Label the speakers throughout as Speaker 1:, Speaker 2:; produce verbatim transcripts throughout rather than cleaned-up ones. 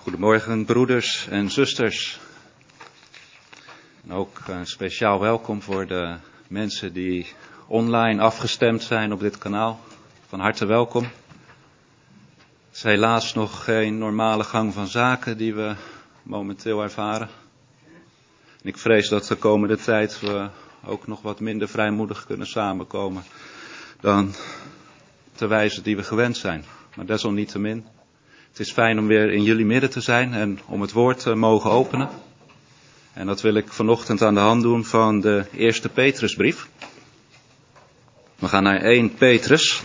Speaker 1: Goedemorgen broeders en zusters. En ook een speciaal welkom voor de mensen die online afgestemd zijn op dit kanaal. Van harte welkom. Het is helaas nog geen normale gang van zaken die we momenteel ervaren. En ik vrees dat de komende tijd we ook nog wat minder vrijmoedig kunnen samenkomen dan de wijze die we gewend zijn. Maar desalniettemin. Het is fijn om weer in jullie midden te zijn en om het woord te mogen openen. En dat wil ik vanochtend aan de hand doen van de eerste Petrusbrief. We gaan naar eerste Petrus,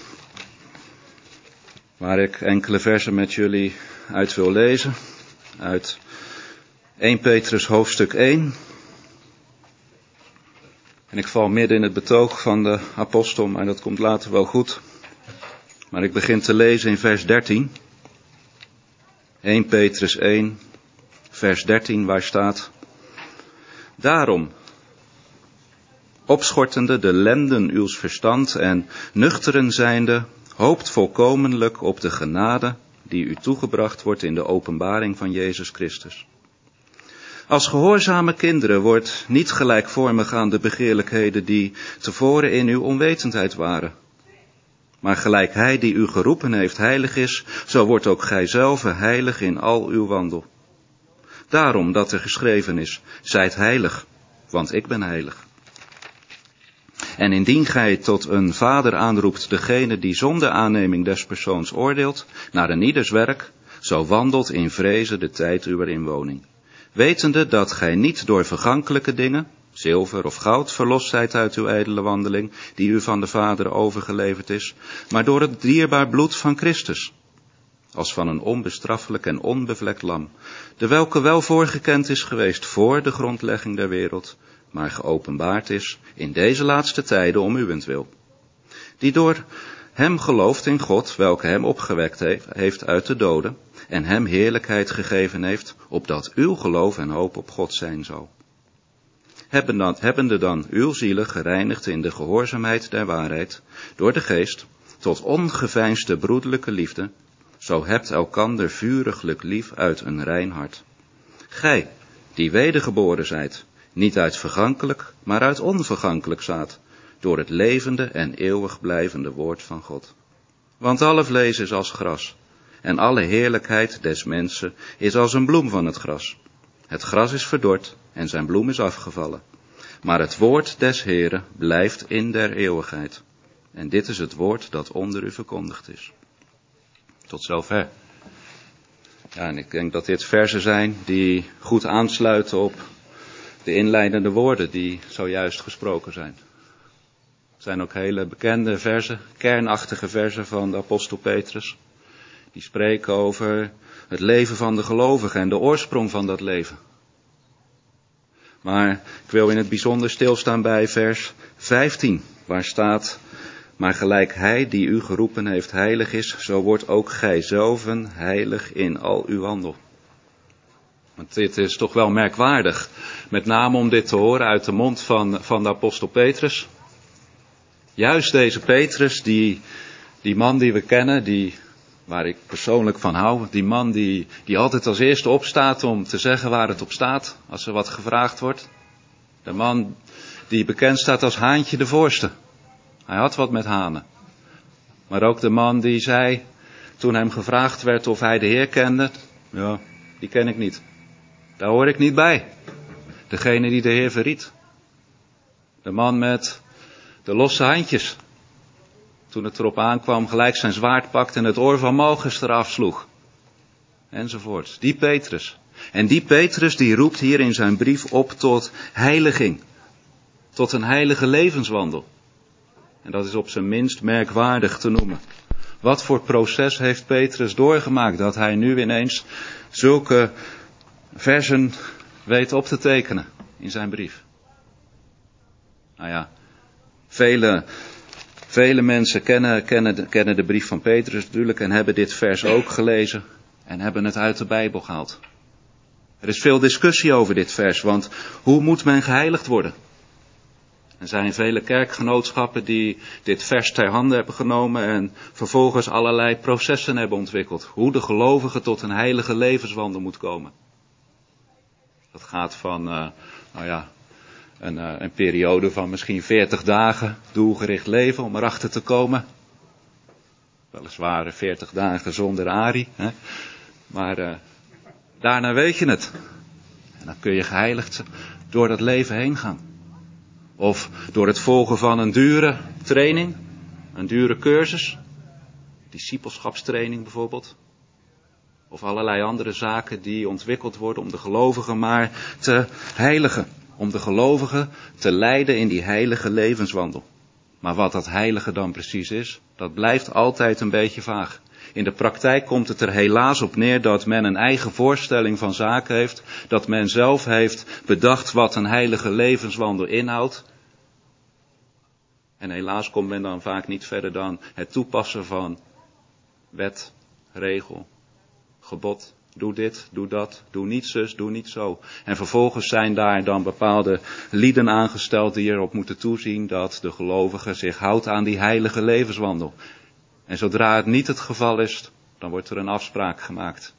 Speaker 1: waar ik enkele versen met jullie uit wil lezen. Uit eerste Petrus hoofdstuk één. En ik val midden in het betoog van de apostel, maar dat komt later wel goed. Maar ik begin te lezen in vers dertien. eerste Petrus één, vers dertien, waar staat: Daarom, opschortende de lenden uws verstand en nuchteren zijnde, hoopt volkomenlijk op de genade die u toegebracht wordt in de openbaring van Jezus Christus. Als gehoorzame kinderen wordt niet gelijkvormig aan de begeerlijkheden die tevoren in uw onwetendheid waren. Maar gelijk hij die u geroepen heeft heilig is, zo wordt ook gijzelve heilig in al uw wandel. Daarom dat er geschreven is, zijt heilig, want ik ben heilig. En indien gij tot een vader aanroept degene die zonder aanneming des persoons oordeelt, naar een ieders werk, zo wandelt in vrezen de tijd uwer inwoning. Wetende dat gij niet door vergankelijke dingen, zilver of goud, verlost zijt uit uw edele wandeling, die u van de Vader overgeleverd is, maar door het dierbaar bloed van Christus, als van een onbestraffelijk en onbevlekt lam, de welke wel voorgekend is geweest voor de grondlegging der wereld, maar geopenbaard is in deze laatste tijden om uwentwil, die door hem gelooft in God, welke hem opgewekt heeft uit de doden, en hem heerlijkheid gegeven heeft, opdat uw geloof en hoop op God zijn zal. Hebbende dan uw zielen gereinigd in de gehoorzaamheid der waarheid, door de geest, tot ongeveinsde broederlijke liefde, zo hebt elkander vuriglijk lief uit een rein hart. Gij, die wedergeboren zijt, niet uit vergankelijk, maar uit onvergankelijk zaad, door het levende en eeuwig blijvende woord van God. Want alle vlees is als gras, en alle heerlijkheid des mensen is als een bloem van het gras. Het gras is verdord en zijn bloem is afgevallen. Maar het woord des Heeren blijft in der eeuwigheid. En dit is het woord dat onder u verkondigd is. Tot zover. Ja, en ik denk dat dit versen zijn die goed aansluiten op de inleidende woorden die zojuist gesproken zijn. Het zijn ook hele bekende versen, kernachtige versen van de apostel Petrus. Die spreken over het leven van de gelovigen en de oorsprong van dat leven. Maar ik wil in het bijzonder stilstaan bij vers vijftien, waar staat: Maar gelijk hij die u geroepen heeft heilig is, zo wordt ook gijzelven heilig in al uw wandel. Want dit is toch wel merkwaardig, met name om dit te horen uit de mond van, van de apostel Petrus. Juist deze Petrus, die, die man die we kennen, die, waar ik persoonlijk van hou, die man die, die altijd als eerste opstaat om te zeggen waar het op staat, als er wat gevraagd wordt. De man die bekend staat als Haantje de Voorste. Hij had wat met hanen. Maar ook de man die zei, toen hem gevraagd werd of hij de Heer kende, ja, die ken ik niet. Daar hoor ik niet bij. Degene die de Heer verried. De man met de losse handjes. Toen het erop aankwam, gelijk zijn zwaard pakte en het oor van Malchus eraf sloeg. Enzovoort. Die Petrus. En die Petrus die roept hier in zijn brief op tot heiliging. Tot een heilige levenswandel. En dat is op zijn minst merkwaardig te noemen. Wat voor proces heeft Petrus doorgemaakt dat hij nu ineens zulke versen weet op te tekenen in zijn brief. Nou ja, vele... Vele mensen kennen, kennen, kennen de brief van Petrus natuurlijk en hebben dit vers ook gelezen en hebben het uit de Bijbel gehaald. Er is veel discussie over dit vers, want hoe moet men geheiligd worden? Er zijn vele kerkgenootschappen die dit vers ter hande hebben genomen en vervolgens allerlei processen hebben ontwikkeld. Hoe de gelovige tot een heilige levenswandel moet komen. Dat gaat van, uh, nou ja, een, uh, een periode van misschien veertig dagen doelgericht leven om erachter te komen. Weliswaar veertig dagen zonder Ari, hè? Maar uh, daarna weet je het. En dan kun je geheiligd door dat leven heen gaan. Of door het volgen van een dure training, een dure cursus, discipelschapstraining bijvoorbeeld. Of allerlei andere zaken die ontwikkeld worden om de gelovigen maar te heiligen. Om de gelovigen te leiden in die heilige levenswandel. Maar wat dat heilige dan precies is, dat blijft altijd een beetje vaag. In de praktijk komt het er helaas op neer dat men een eigen voorstelling van zaken heeft. Dat men zelf heeft bedacht wat een heilige levenswandel inhoudt. En helaas komt men dan vaak niet verder dan het toepassen van wet, regel, gebod. Doe dit, doe dat, doe niet zus, doe niet zo. En vervolgens zijn daar dan bepaalde lieden aangesteld die erop moeten toezien dat de gelovige zich houdt aan die heilige levenswandel. En zodra het niet het geval is, dan wordt er een afspraak gemaakt.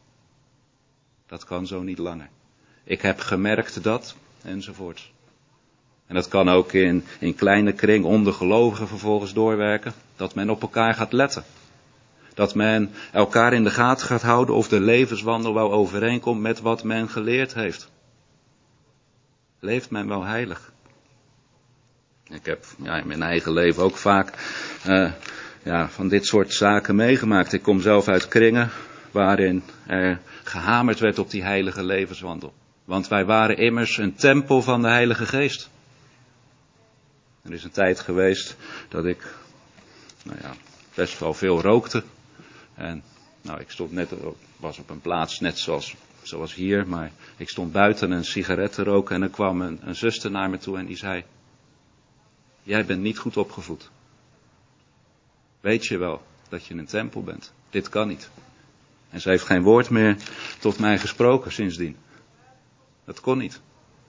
Speaker 1: Dat kan zo niet langer. Ik heb gemerkt dat, enzovoort. En dat kan ook in, in kleine kring onder gelovigen vervolgens doorwerken, dat men op elkaar gaat letten. Dat men elkaar in de gaten gaat houden of de levenswandel wel overeenkomt met wat men geleerd heeft. Leeft men wel heilig? Ik heb ja, in mijn eigen leven ook vaak uh, ja, van dit soort zaken meegemaakt. Ik kom zelf uit kringen waarin er gehamerd werd op die heilige levenswandel. Want wij waren immers een tempel van de Heilige Geest. Er is een tijd geweest dat ik nou ja, best wel veel rookte. En nou, ik stond net, was op een plaats net zoals, zoals hier, maar ik stond buiten een sigaret te roken en er kwam een, een zuster naar me toe en die zei: jij bent niet goed opgevoed. Weet je wel dat je een tempel bent? Dit kan niet. En ze heeft geen woord meer tot mij gesproken sindsdien. Dat kon niet.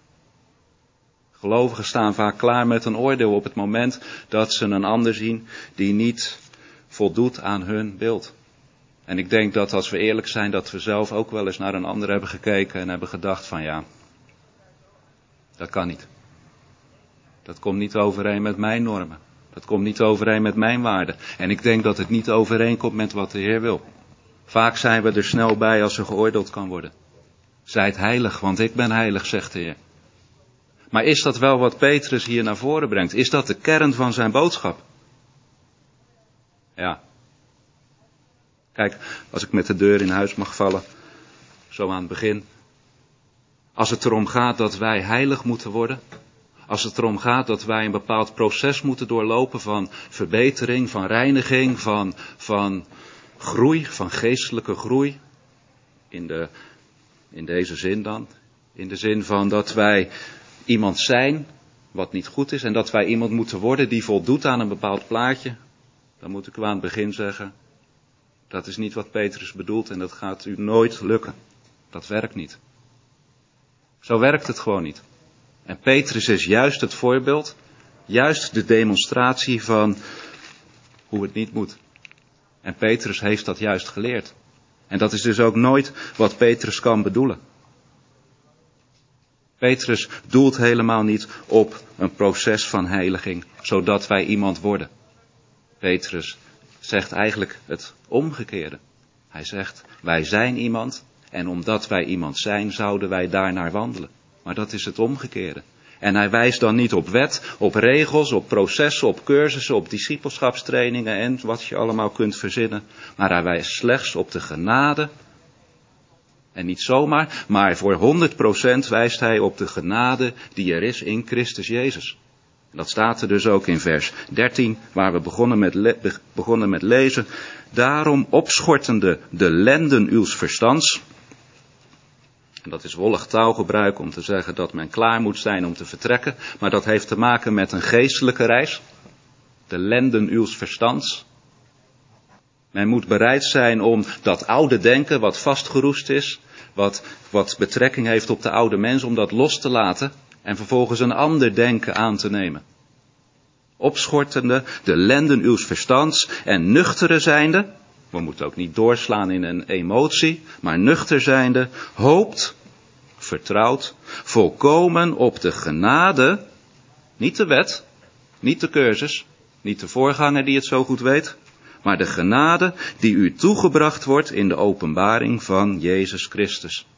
Speaker 1: Gelovigen staan vaak klaar met een oordeel op het moment dat ze een ander zien die niet voldoet aan hun beeld. En ik denk dat als we eerlijk zijn, dat we zelf ook wel eens naar een ander hebben gekeken en hebben gedacht van ja, dat kan niet. Dat komt niet overeen met mijn normen. Dat komt niet overeen met mijn waarden. En ik denk dat het niet overeenkomt met wat de Heer wil. Vaak zijn we er snel bij als er geoordeeld kan worden. Zijt heilig, want ik ben heilig, zegt de Heer. Maar is dat wel wat Petrus hier naar voren brengt? Is dat de kern van zijn boodschap? Ja. Kijk, als ik met de deur in huis mag vallen, zo aan het begin. Als het erom gaat dat wij heilig moeten worden. Als het erom gaat dat wij een bepaald proces moeten doorlopen van verbetering, van reiniging, van, van groei, van geestelijke groei. In, de, in deze zin dan. In de zin van dat wij iemand zijn wat niet goed is en dat wij iemand moeten worden die voldoet aan een bepaald plaatje. Dan moet ik u aan het begin zeggen, dat is niet wat Petrus bedoelt en dat gaat u nooit lukken. Dat werkt niet. Zo werkt het gewoon niet. En Petrus is juist het voorbeeld, juist de demonstratie van hoe het niet moet. En Petrus heeft dat juist geleerd. En dat is dus ook nooit wat Petrus kan bedoelen. Petrus doelt helemaal niet op een proces van heiliging, zodat wij iemand worden. Petrus zegt eigenlijk het omgekeerde. Hij zegt, wij zijn iemand en omdat wij iemand zijn, zouden wij daarnaar wandelen. Maar dat is het omgekeerde. En hij wijst dan niet op wet, op regels, op processen, op cursussen, op discipelschapstrainingen en wat je allemaal kunt verzinnen. Maar hij wijst slechts op de genade. En niet zomaar, maar voor honderd procent wijst hij op de genade die er is in Christus Jezus. En dat staat er dus ook in vers dertien, waar we begonnen met, le- begonnen met lezen. Daarom opschortende de lenden uws verstands. En dat is wollig taalgebruik om te zeggen dat men klaar moet zijn om te vertrekken. Maar dat heeft te maken met een geestelijke reis. De lenden uws verstands. Men moet bereid zijn om dat oude denken wat vastgeroest is, wat, wat betrekking heeft op de oude mens, om dat los te laten en vervolgens een ander denken aan te nemen. Opschortende de lenden uws verstands en nuchtere zijnde, we moeten ook niet doorslaan in een emotie, maar nuchter zijnde, hoopt, vertrouwt, volkomen op de genade, niet de wet, niet de cursus, niet de voorganger die het zo goed weet, maar de genade die u toegebracht wordt in de openbaring van Jezus Christus.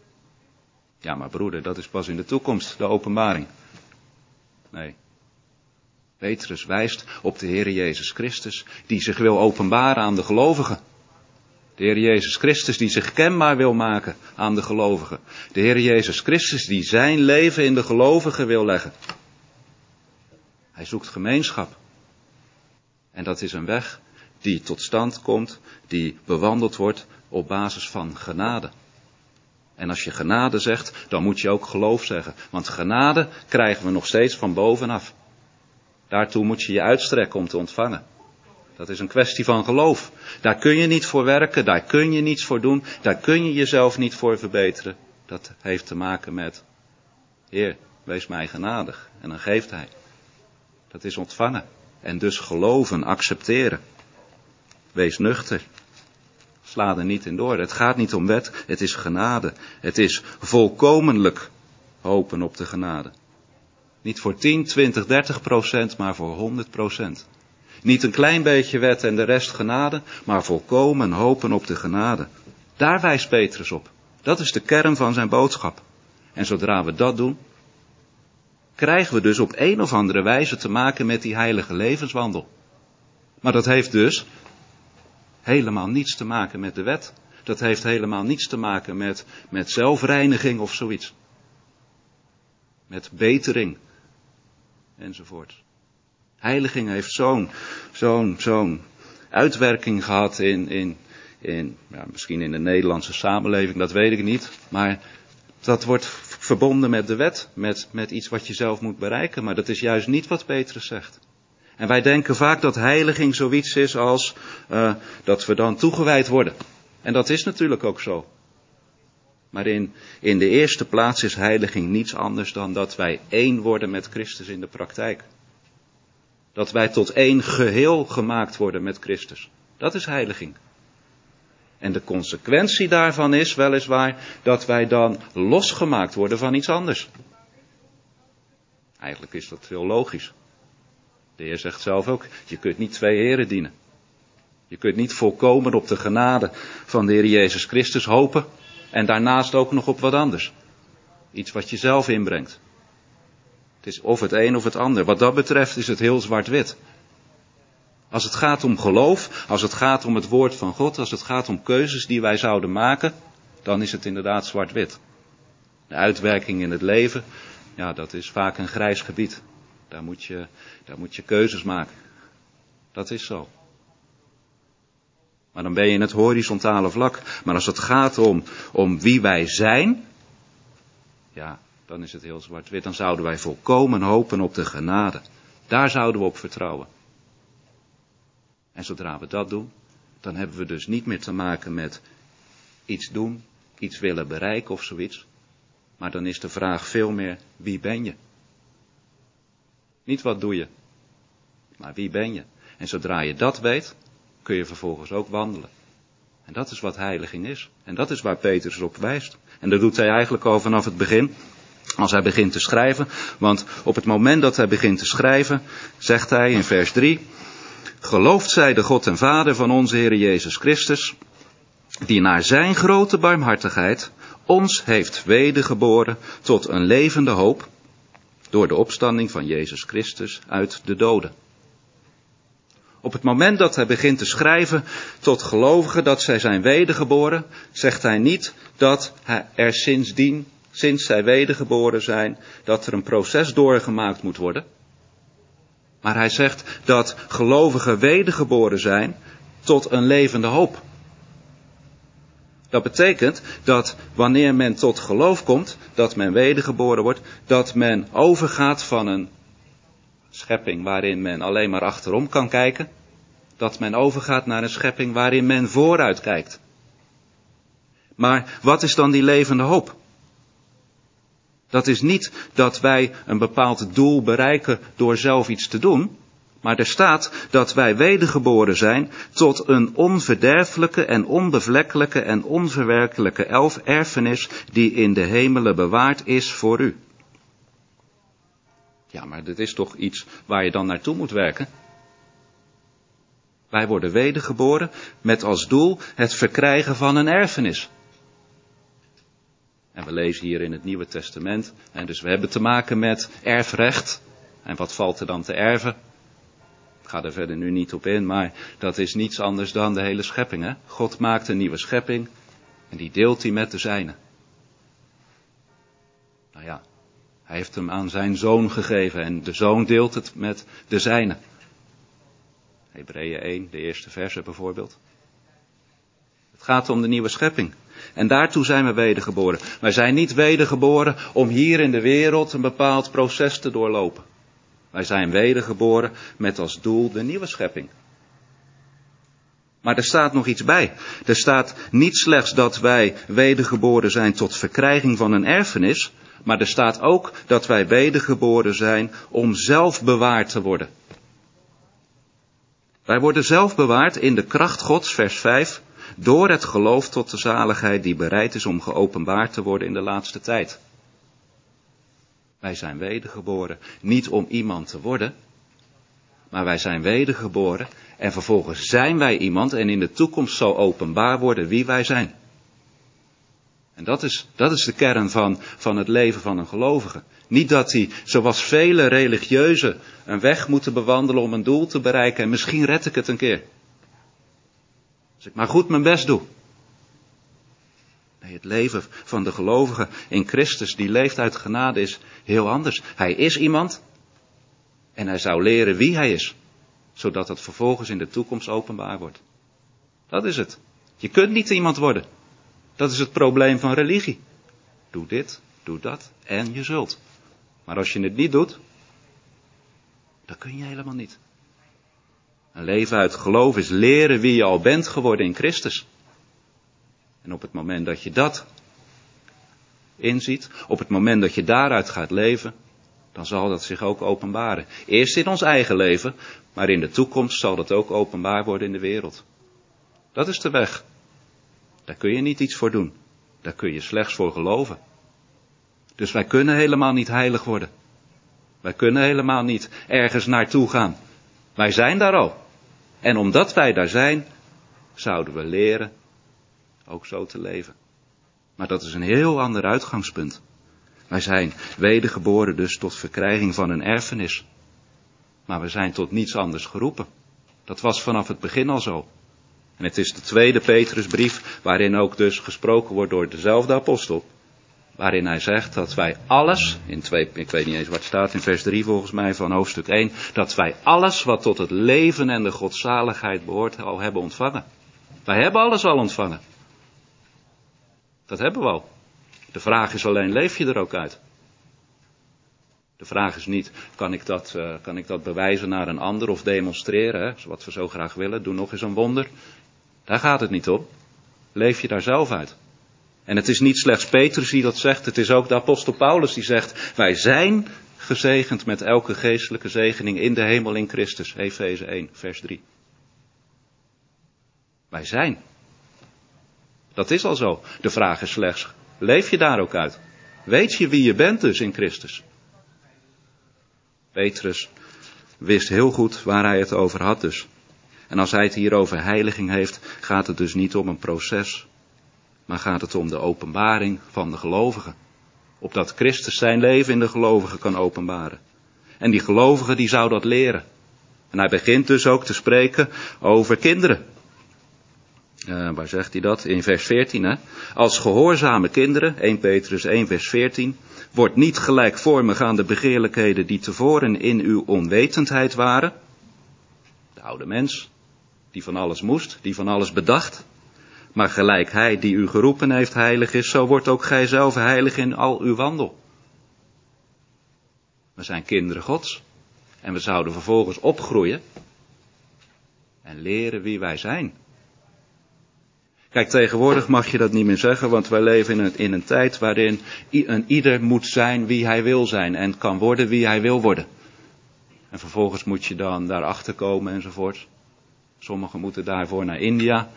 Speaker 1: Ja, maar broeder, dat is pas in de toekomst, de openbaring. Nee. Petrus wijst op de Heer Jezus Christus, die zich wil openbaren aan de gelovigen. De Heer Jezus Christus die zich kenbaar wil maken aan de gelovigen. De Heer Jezus Christus die zijn leven in de gelovigen wil leggen. Hij zoekt gemeenschap. En dat is een weg die tot stand komt, die bewandeld wordt op basis van genade. En als je genade zegt, dan moet je ook geloof zeggen. Want genade krijgen we nog steeds van bovenaf. Daartoe moet je je uitstrekken om te ontvangen. Dat is een kwestie van geloof. Daar kun je niet voor werken, daar kun je niets voor doen, daar kun je jezelf niet voor verbeteren. Dat heeft te maken met, Heer, wees mij genadig. En dan geeft Hij. Dat is ontvangen. En dus geloven, accepteren. Wees nuchter. Sla er niet in door. Het gaat niet om wet, het is genade. Het is volkomenlijk hopen op de genade. Niet voor tien, twintig, dertig procent, maar voor honderd procent. Niet een klein beetje wet en de rest genade, maar volkomen hopen op de genade. Daar wijst Petrus op. Dat is de kern van zijn boodschap. En zodra we dat doen, krijgen we dus op een of andere wijze te maken met die heilige levenswandel. Maar dat heeft dus helemaal niets te maken met de wet. Dat heeft helemaal niets te maken met, met zelfreiniging of zoiets. Met betering. Enzovoort. Heiliging heeft zo'n, zo'n, zo'n uitwerking gehad in, in, in ja, misschien in de Nederlandse samenleving, dat weet ik niet. Maar dat wordt verbonden met de wet, met, met iets wat je zelf moet bereiken. Maar dat is juist niet wat Petrus zegt. En wij denken vaak dat heiliging zoiets is als uh, dat we dan toegewijd worden. En dat is natuurlijk ook zo. Maar in, in de eerste plaats is heiliging niets anders dan dat wij één worden met Christus in de praktijk. Dat wij tot één geheel gemaakt worden met Christus. Dat is heiliging. En de consequentie daarvan is weliswaar dat wij dan losgemaakt worden van iets anders. Eigenlijk is dat heel logisch. De Heer zegt zelf ook, je kunt niet twee heren dienen. Je kunt niet volkomen op de genade van de Heer Jezus Christus hopen en daarnaast ook nog op wat anders. Iets wat je zelf inbrengt. Het is of het een of het ander. Wat dat betreft is het heel zwart-wit. Als het gaat om geloof, als het gaat om het woord van God, als het gaat om keuzes die wij zouden maken, dan is het inderdaad zwart-wit. De uitwerking in het leven, ja, dat is vaak een grijs gebied. Daar moet je, daar moet je keuzes maken. Dat is zo. Maar dan ben je in het horizontale vlak. Maar als het gaat om, om wie wij zijn, ja, dan is het heel zwart-wit. Dan zouden wij volkomen hopen op de genade. Daar zouden we op vertrouwen. En zodra we dat doen, dan hebben we dus niet meer te maken met iets doen, iets willen bereiken of zoiets. Maar dan is de vraag veel meer, wie ben je? Niet wat doe je, maar wie ben je? En zodra je dat weet, kun je vervolgens ook wandelen. En dat is wat heiliging is. En dat is waar Petrus op wijst. En dat doet hij eigenlijk al vanaf het begin. Als hij begint te schrijven. Want op het moment dat hij begint te schrijven, zegt hij in vers drie. Gelooft zij de God en Vader van onze Heer Jezus Christus, die naar zijn grote barmhartigheid ons heeft wedergeboren tot een levende hoop, door de opstanding van Jezus Christus uit de doden. Op het moment dat hij begint te schrijven tot gelovigen dat zij zijn wedergeboren, zegt hij niet dat er sindsdien, sinds zij wedergeboren zijn, dat er een proces doorgemaakt moet worden. Maar hij zegt dat gelovigen wedergeboren zijn tot een levende hoop. Dat betekent dat wanneer men tot geloof komt, dat men wedergeboren wordt, dat men overgaat van een schepping waarin men alleen maar achterom kan kijken, dat men overgaat naar een schepping waarin men vooruit kijkt. Maar wat is dan die levende hoop? Dat is niet dat wij een bepaald doel bereiken door zelf iets te doen. Maar er staat dat wij wedergeboren zijn tot een onverderfelijke en onbevlekkelijke en onverwerkelijke elf erfenis die in de hemelen bewaard is voor u. Ja, maar dit is toch iets waar je dan naartoe moet werken? Wij worden wedergeboren met als doel het verkrijgen van een erfenis. En we lezen hier in het Nieuwe Testament, en dus we hebben te maken met erfrecht. En wat valt er dan te erven? Ik ga er verder nu niet op in, maar dat is niets anders dan de hele schepping. Hè? God maakt een nieuwe schepping en die deelt hij met de zijnen. Nou ja, hij heeft hem aan zijn zoon gegeven en de zoon deelt het met de zijnen. Hebreeën één, de eerste verse bijvoorbeeld. Het gaat om de nieuwe schepping. En daartoe zijn we wedergeboren. Wij zijn niet wedergeboren om hier in de wereld een bepaald proces te doorlopen. Wij zijn wedergeboren met als doel de nieuwe schepping. Maar er staat nog iets bij. Er staat niet slechts dat wij wedergeboren zijn tot verkrijging van een erfenis, maar er staat ook dat wij wedergeboren zijn om zelf bewaard te worden. Wij worden zelf bewaard in de kracht Gods, vers vijf, door het geloof tot de zaligheid die bereid is om geopenbaard te worden in de laatste tijd. Wij zijn wedergeboren, niet om iemand te worden, maar wij zijn wedergeboren en vervolgens zijn wij iemand en in de toekomst zal openbaar worden wie wij zijn. En dat is, dat is de kern van, van het leven van een gelovige. Niet dat hij, zoals vele religieuzen, een weg moeten bewandelen om een doel te bereiken en misschien red ik het een keer. Als ik maar goed mijn best doe. Nee, het leven van de gelovige in Christus, die leeft uit genade, is heel anders. Hij is iemand en hij zou leren wie hij is, zodat het vervolgens in de toekomst openbaar wordt. Dat is het. Je kunt niet iemand worden. Dat is het probleem van religie. Doe dit, doe dat en je zult. Maar als je het niet doet, dan kun je helemaal niet. Een leven uit geloof is leren wie je al bent geworden in Christus. En op het moment dat je dat inziet, op het moment dat je daaruit gaat leven, dan zal dat zich ook openbaren. Eerst in ons eigen leven, maar in de toekomst zal dat ook openbaar worden in de wereld. Dat is de weg. Daar kun je niet iets voor doen. Daar kun je slechts voor geloven. Dus wij kunnen helemaal niet heilig worden. Wij kunnen helemaal niet ergens naartoe gaan. Wij zijn daar al. En omdat wij daar zijn, zouden we leren ook zo te leven. Maar dat is een heel ander uitgangspunt. Wij zijn wedergeboren dus tot verkrijging van een erfenis. Maar we zijn tot niets anders geroepen. Dat was vanaf het begin al zo. En het is de tweede Petrusbrief, waarin ook dus gesproken wordt door dezelfde apostel. Waarin hij zegt dat wij alles, in twee, ik weet niet eens wat het staat, in vers drie volgens mij van hoofdstuk één, dat wij alles wat tot het leven en de godzaligheid behoort al hebben ontvangen. Wij hebben alles al ontvangen. Dat hebben we al. De vraag is alleen, leef je er ook uit? De vraag is niet, kan ik dat, uh, kan ik dat bewijzen naar een ander of demonstreren, hè? Wat we zo graag willen, doe nog eens een wonder. Daar gaat het niet om. Leef je daar zelf uit? En het is niet slechts Petrus die dat zegt, het is ook de apostel Paulus die zegt, wij zijn gezegend met elke geestelijke zegening in de hemel in Christus. Efeze één, vers drie. Wij zijn. Dat is al zo. De vraag is slechts, leef je daar ook uit? Weet je wie je bent dus in Christus? Petrus wist heel goed waar hij het over had dus. En als hij het hier over heiliging heeft, gaat het dus niet om een proces, maar gaat het om de openbaring van de gelovigen. Opdat Christus zijn leven in de gelovigen kan openbaren. En die gelovigen die zou dat leren. En hij begint dus ook te spreken over kinderen. Uh, waar zegt hij dat? In vers veertien. Hè? Als gehoorzame kinderen, eerste Petrus één vers veertien, wordt niet gelijkvormig aan de begeerlijkheden die tevoren in uw onwetendheid waren. De oude mens, die van alles moest, die van alles bedacht. Maar gelijk hij die u geroepen heeft heilig is, zo wordt ook gij zelf heilig in al uw wandel. We zijn kinderen Gods. En we zouden vervolgens opgroeien en leren wie wij zijn. Kijk, tegenwoordig mag je dat niet meer zeggen, want wij leven in een, in een tijd waarin een ieder moet zijn wie hij wil zijn en kan worden wie hij wil worden. En vervolgens moet je dan daarachter komen enzovoort. Sommigen moeten daarvoor naar India.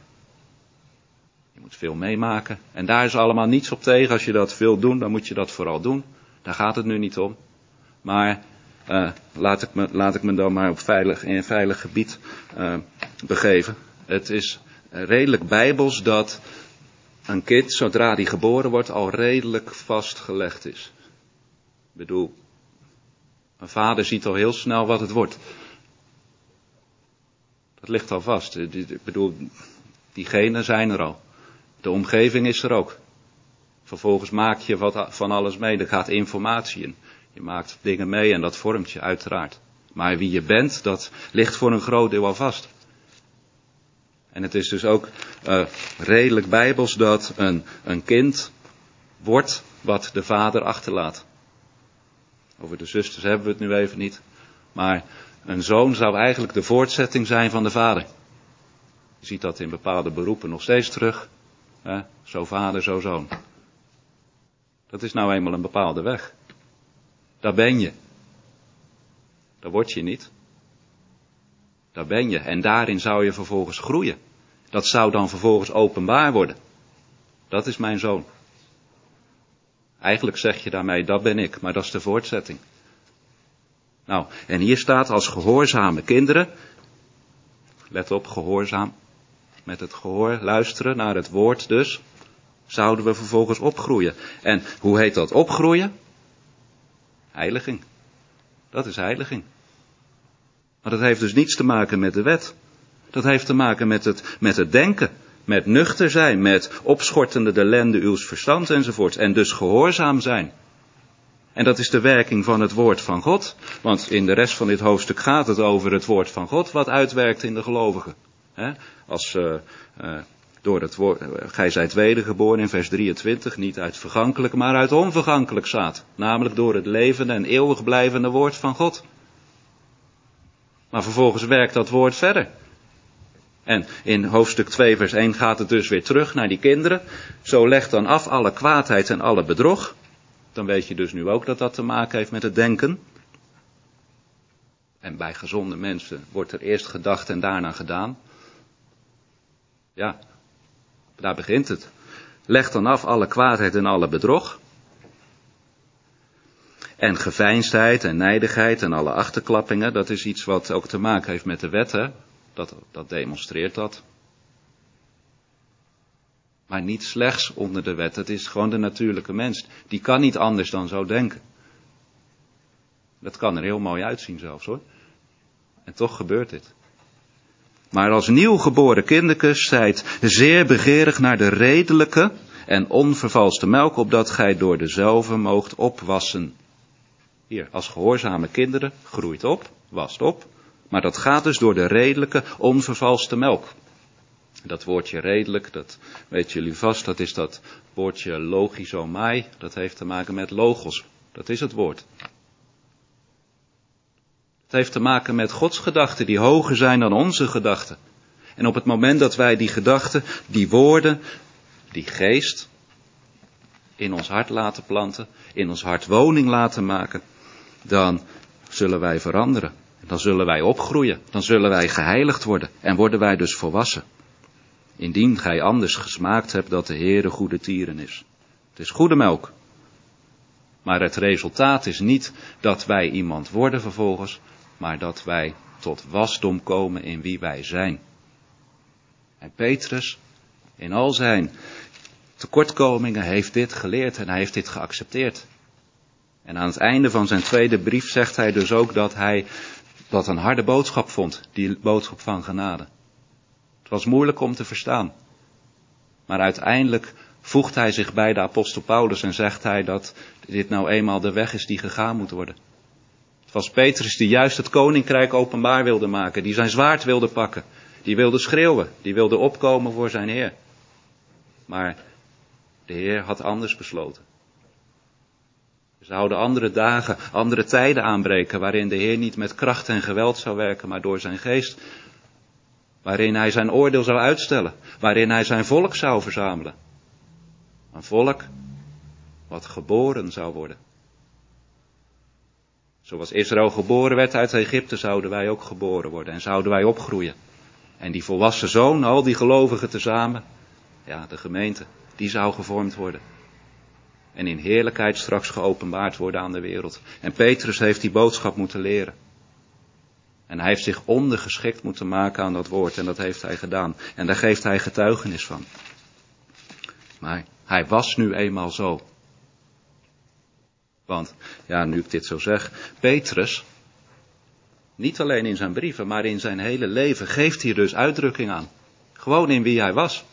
Speaker 1: Je moet veel meemaken. En daar is allemaal niets op tegen. Als je dat wil doen, dan moet je dat vooral doen. Daar gaat het nu niet om. Maar uh, laat, ik me, laat ik me dan maar op veilig, in een veilig gebied uh, begeven. Het is redelijk bijbels dat een kind, zodra die geboren wordt, al redelijk vastgelegd is. Ik bedoel, een vader ziet al heel snel wat het wordt. Dat ligt al vast. Ik bedoel, die genen zijn er al. De omgeving is er ook. Vervolgens maak je wat van alles mee. Er gaat informatie in. Je maakt dingen mee en dat vormt je uiteraard. Maar wie je bent, dat ligt voor een groot deel al vast. En het is dus ook uh, redelijk bijbels dat een, een kind wordt wat de vader achterlaat. Over de zusters hebben we het nu even niet. Maar een zoon zou eigenlijk de voortzetting zijn van de vader. Je ziet dat in bepaalde beroepen nog steeds terug. Hè? Zo vader, zo zoon. Dat is nou eenmaal een bepaalde weg. Daar ben je. Daar word je niet. Daar ben je. En daarin zou je vervolgens groeien. Dat zou dan vervolgens openbaar worden. Dat is mijn zoon. Eigenlijk zeg je daarmee, dat ben ik. Maar dat is de voortzetting. Nou, en hier staat als gehoorzame kinderen. Let op, gehoorzaam. Met het gehoor luisteren naar het woord dus. Zouden we vervolgens opgroeien. En hoe heet dat opgroeien? Heiliging. Dat is heiliging. Maar dat heeft dus niets te maken met de wet. Dat heeft te maken met het, met het denken. Met nuchter zijn. Met opschortende de lende uws verstand enzovoort. En dus gehoorzaam zijn. En dat is de werking van het woord van God. Want in de rest van dit hoofdstuk gaat het over het woord van God. Wat uitwerkt in de gelovigen. He? Als uh, uh, door het woord, uh, gij zijt wedergeboren in vers drieëntwintig. Niet uit vergankelijk maar uit onvergankelijk zaad. Namelijk door het levende en eeuwig blijvende woord van God. Maar vervolgens werkt dat woord verder. En in hoofdstuk twee vers één gaat het dus weer terug naar die kinderen. Zo leg dan af alle kwaadheid en alle bedrog. Dan weet je dus nu ook dat dat te maken heeft met het denken. En bij gezonde mensen wordt er eerst gedacht en daarna gedaan. Ja, daar begint het. Leg dan af alle kwaadheid en alle bedrog. En geveinsdheid en nijdigheid en alle achterklappingen. Dat is iets wat ook te maken heeft met de wet. Hè? Dat, dat demonstreert dat. Maar niet slechts onder de wet. Het is gewoon de natuurlijke mens. Die kan niet anders dan zo denken. Dat kan er heel mooi uitzien zelfs hoor. En toch gebeurt dit. Maar als nieuwgeboren kindertjes zijt zeer begeerig naar de redelijke en onvervalste melk, opdat gij door dezelve moogt opwassen. Hier, als gehoorzame kinderen, groeit op, wast op. Maar dat gaat dus door de redelijke, onvervalste melk. Dat woordje redelijk, dat weten jullie vast, dat is dat woordje logizomai. Dat heeft te maken met logos. Dat is het woord. Het heeft te maken met Gods gedachten die hoger zijn dan onze gedachten. En op het moment dat wij die gedachten, die woorden, die geest in ons hart laten planten, in ons hart woning laten maken, dan zullen wij veranderen. Dan zullen wij opgroeien. Dan zullen wij geheiligd worden. En worden wij dus volwassen. Indien gij anders gesmaakt hebt dat de Heere goede tieren is. Het is goede melk. Maar het resultaat is niet dat wij iemand worden vervolgens, maar dat wij tot wasdom komen in wie wij zijn. En Petrus, in al zijn tekortkomingen, heeft dit geleerd en hij heeft dit geaccepteerd. En aan het einde van zijn tweede brief zegt hij dus ook dat hij dat een harde boodschap vond, die boodschap van genade. Het was moeilijk om te verstaan. Maar uiteindelijk voegt hij zich bij de apostel Paulus en zegt hij dat dit nou eenmaal de weg is die gegaan moet worden. Het was Petrus die juist het koninkrijk openbaar wilde maken, die zijn zwaard wilde pakken, die wilde schreeuwen, die wilde opkomen voor zijn Heer. Maar de Heer had anders besloten. Er zouden andere dagen, andere tijden aanbreken waarin de Heer niet met kracht en geweld zou werken, maar door zijn geest waarin hij zijn oordeel zou uitstellen, waarin hij zijn volk zou verzamelen. Een volk wat geboren zou worden. Zoals Israël geboren werd uit Egypte, zouden wij ook geboren worden en zouden wij opgroeien. En die volwassen zoon, al die gelovigen tezamen, ja, de gemeente, die zou gevormd worden. En in heerlijkheid straks geopenbaard worden aan de wereld. En Petrus heeft die boodschap moeten leren. En hij heeft zich ondergeschikt moeten maken aan dat woord. En dat heeft hij gedaan. En daar geeft hij getuigenis van. Maar hij was nu eenmaal zo. Want, ja, nu ik dit zo zeg, Petrus, niet alleen in zijn brieven, maar in zijn hele leven geeft hier dus uitdrukking aan. Gewoon in wie hij was.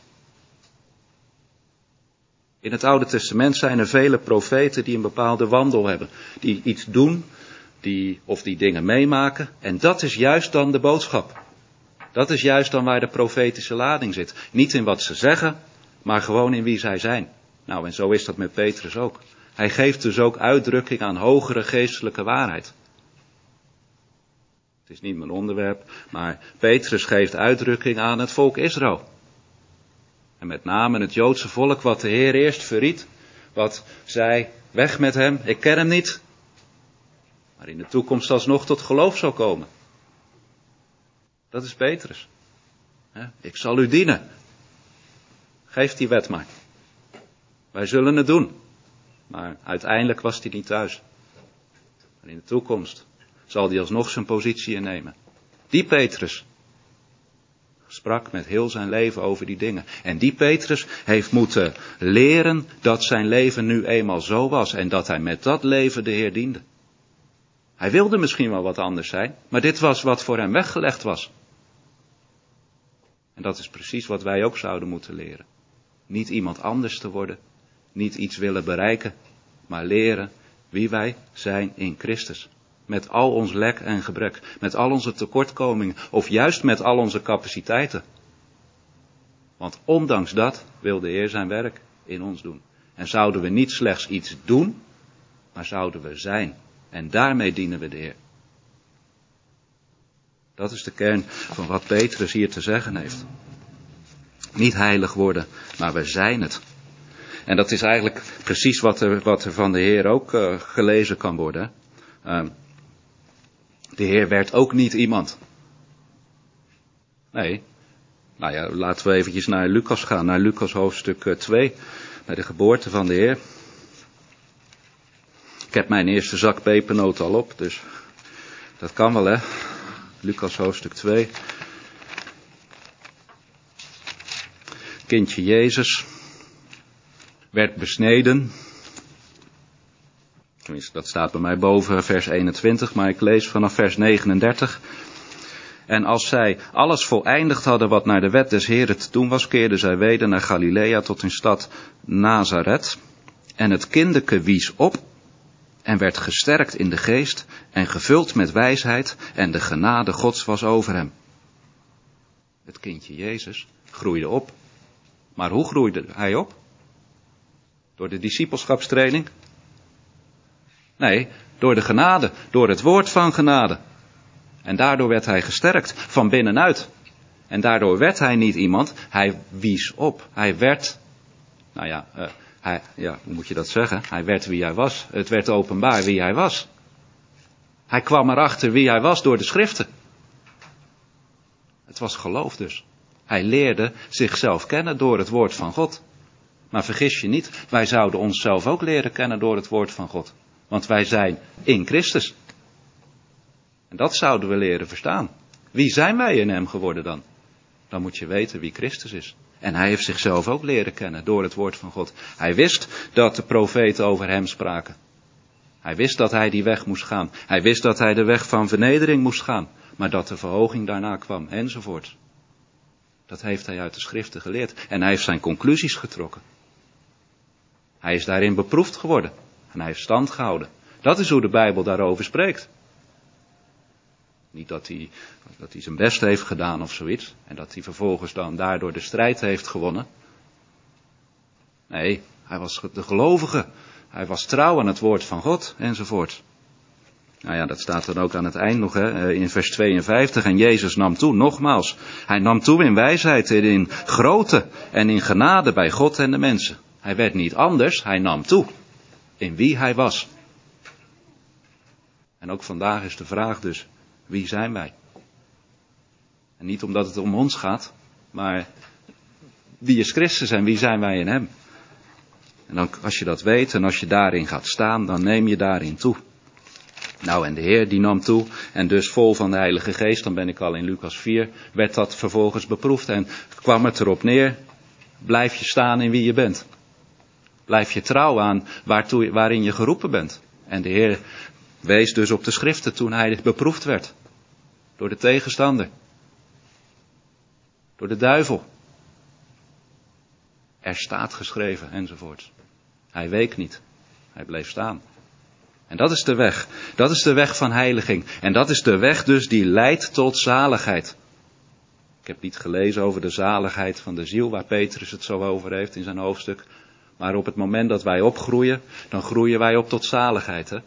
Speaker 1: In het Oude Testament zijn er vele profeten die een bepaalde wandel hebben. Die iets doen, die, of die dingen meemaken. En dat is juist dan de boodschap. Dat is juist dan waar de profetische lading zit. Niet in wat ze zeggen, maar gewoon in wie zij zijn. Nou, en zo is dat met Petrus ook. Hij geeft dus ook uitdrukking aan hogere geestelijke waarheid. Het is niet mijn onderwerp, maar Petrus geeft uitdrukking aan het volk Israël. En met name het Joodse volk wat de Heer eerst verried. Wat zei, weg met hem, ik ken hem niet. Maar in de toekomst alsnog tot geloof zal komen. Dat is Petrus. Ik zal u dienen. Geef die wet maar. Wij zullen het doen. Maar uiteindelijk was hij niet thuis. Maar in de toekomst zal hij alsnog zijn positie innemen. Die Petrus sprak met heel zijn leven over die dingen. En die Petrus heeft moeten leren dat zijn leven nu eenmaal zo was. En dat hij met dat leven de Heer diende. Hij wilde misschien wel wat anders zijn. Maar dit was wat voor hem weggelegd was. En dat is precies wat wij ook zouden moeten leren. Niet iemand anders te worden. Niet iets willen bereiken. Maar leren wie wij zijn in Christus. Met al ons lek en gebrek. Met al onze tekortkomingen. Of juist met al onze capaciteiten. Want ondanks dat wil de Heer zijn werk in ons doen. En zouden we niet slechts iets doen. Maar zouden we zijn. En daarmee dienen we de Heer. Dat is de kern van wat Petrus hier te zeggen heeft. Niet heilig worden, maar we zijn het. En dat is eigenlijk precies wat er, wat er van de Heer ook uh, gelezen kan worden. Uh, de Heer werd ook niet iemand. Nee. Nou ja, laten we eventjes naar Lucas gaan. Naar Lucas hoofdstuk twee. Bij de geboorte van de Heer. Ik heb mijn eerste zak pepernoten al op. Dus dat kan wel, hè. Lucas hoofdstuk twee. Kindje Jezus werd besneden. Tenminste, dat staat bij mij boven vers eenentwintig, maar ik lees vanaf vers negenendertig. En als zij alles voleindigd hadden wat naar de wet des Heren te doen was, keerden zij weder naar Galilea tot hun stad Nazareth. En het kindeke wies op en werd gesterkt in de geest en gevuld met wijsheid en de genade Gods was over hem. Het kindje Jezus groeide op. Maar hoe groeide hij op? Door de discipelschapstraining? Nee, door de genade, door het woord van genade. En daardoor werd hij gesterkt, van binnenuit. En daardoor werd hij niet iemand, hij wies op. Hij werd, nou ja, uh, hij, ja, hoe moet je dat zeggen? Hij werd wie hij was. Het werd openbaar wie hij was. Hij kwam erachter wie hij was door de schriften. Het was geloof dus. Hij leerde zichzelf kennen door het woord van God. Maar vergis je niet, wij zouden onszelf ook leren kennen door het woord van God. Want wij zijn in Christus. En dat zouden we leren verstaan. Wie zijn wij in hem geworden dan? Dan moet je weten wie Christus is. En hij heeft zichzelf ook leren kennen door het woord van God. Hij wist dat de profeten over hem spraken. Hij wist dat hij die weg moest gaan. Hij wist dat hij de weg van vernedering moest gaan. Maar dat de verhoging daarna kwam, enzovoort. Dat heeft hij uit de schriften geleerd. En hij heeft zijn conclusies getrokken. Hij is daarin beproefd geworden. En hij heeft stand gehouden. Dat is hoe de Bijbel daarover spreekt. Niet dat hij, dat hij zijn best heeft gedaan of zoiets. En dat hij vervolgens dan daardoor de strijd heeft gewonnen. Nee, hij was de gelovige. Hij was trouw aan het woord van God, enzovoort. Nou ja, dat staat dan ook aan het eind nog, hè, in vers tweeënvijftig. En Jezus nam toe, nogmaals. Hij nam toe in wijsheid en in grootte en in genade bij God en de mensen. Hij werd niet anders, hij nam toe in wie hij was. En ook vandaag is de vraag dus, wie zijn wij? En niet omdat het om ons gaat, maar wie is Christus en wie zijn wij in hem? En dan, als je dat weet en als je daarin gaat staan, dan neem je daarin toe. Nou, en de Heer die nam toe, en dus vol van de Heilige Geest, dan ben ik al in Lucas vier, werd dat vervolgens beproefd en kwam het erop neer, blijf je staan in wie je bent. Blijf je trouw aan waartoe, waarin je geroepen bent. En de Heer wees dus op de schriften toen hij beproefd werd. Door de tegenstander. Door de duivel. Er staat geschreven, enzovoorts. Hij week niet. Hij bleef staan. En dat is de weg. Dat is de weg van heiliging. En dat is de weg dus die leidt tot zaligheid. Ik heb niet gelezen over de zaligheid van de ziel, waar Petrus het zo over heeft in zijn hoofdstuk. Maar op het moment dat wij opgroeien, dan groeien wij op tot zaligheid. Hè?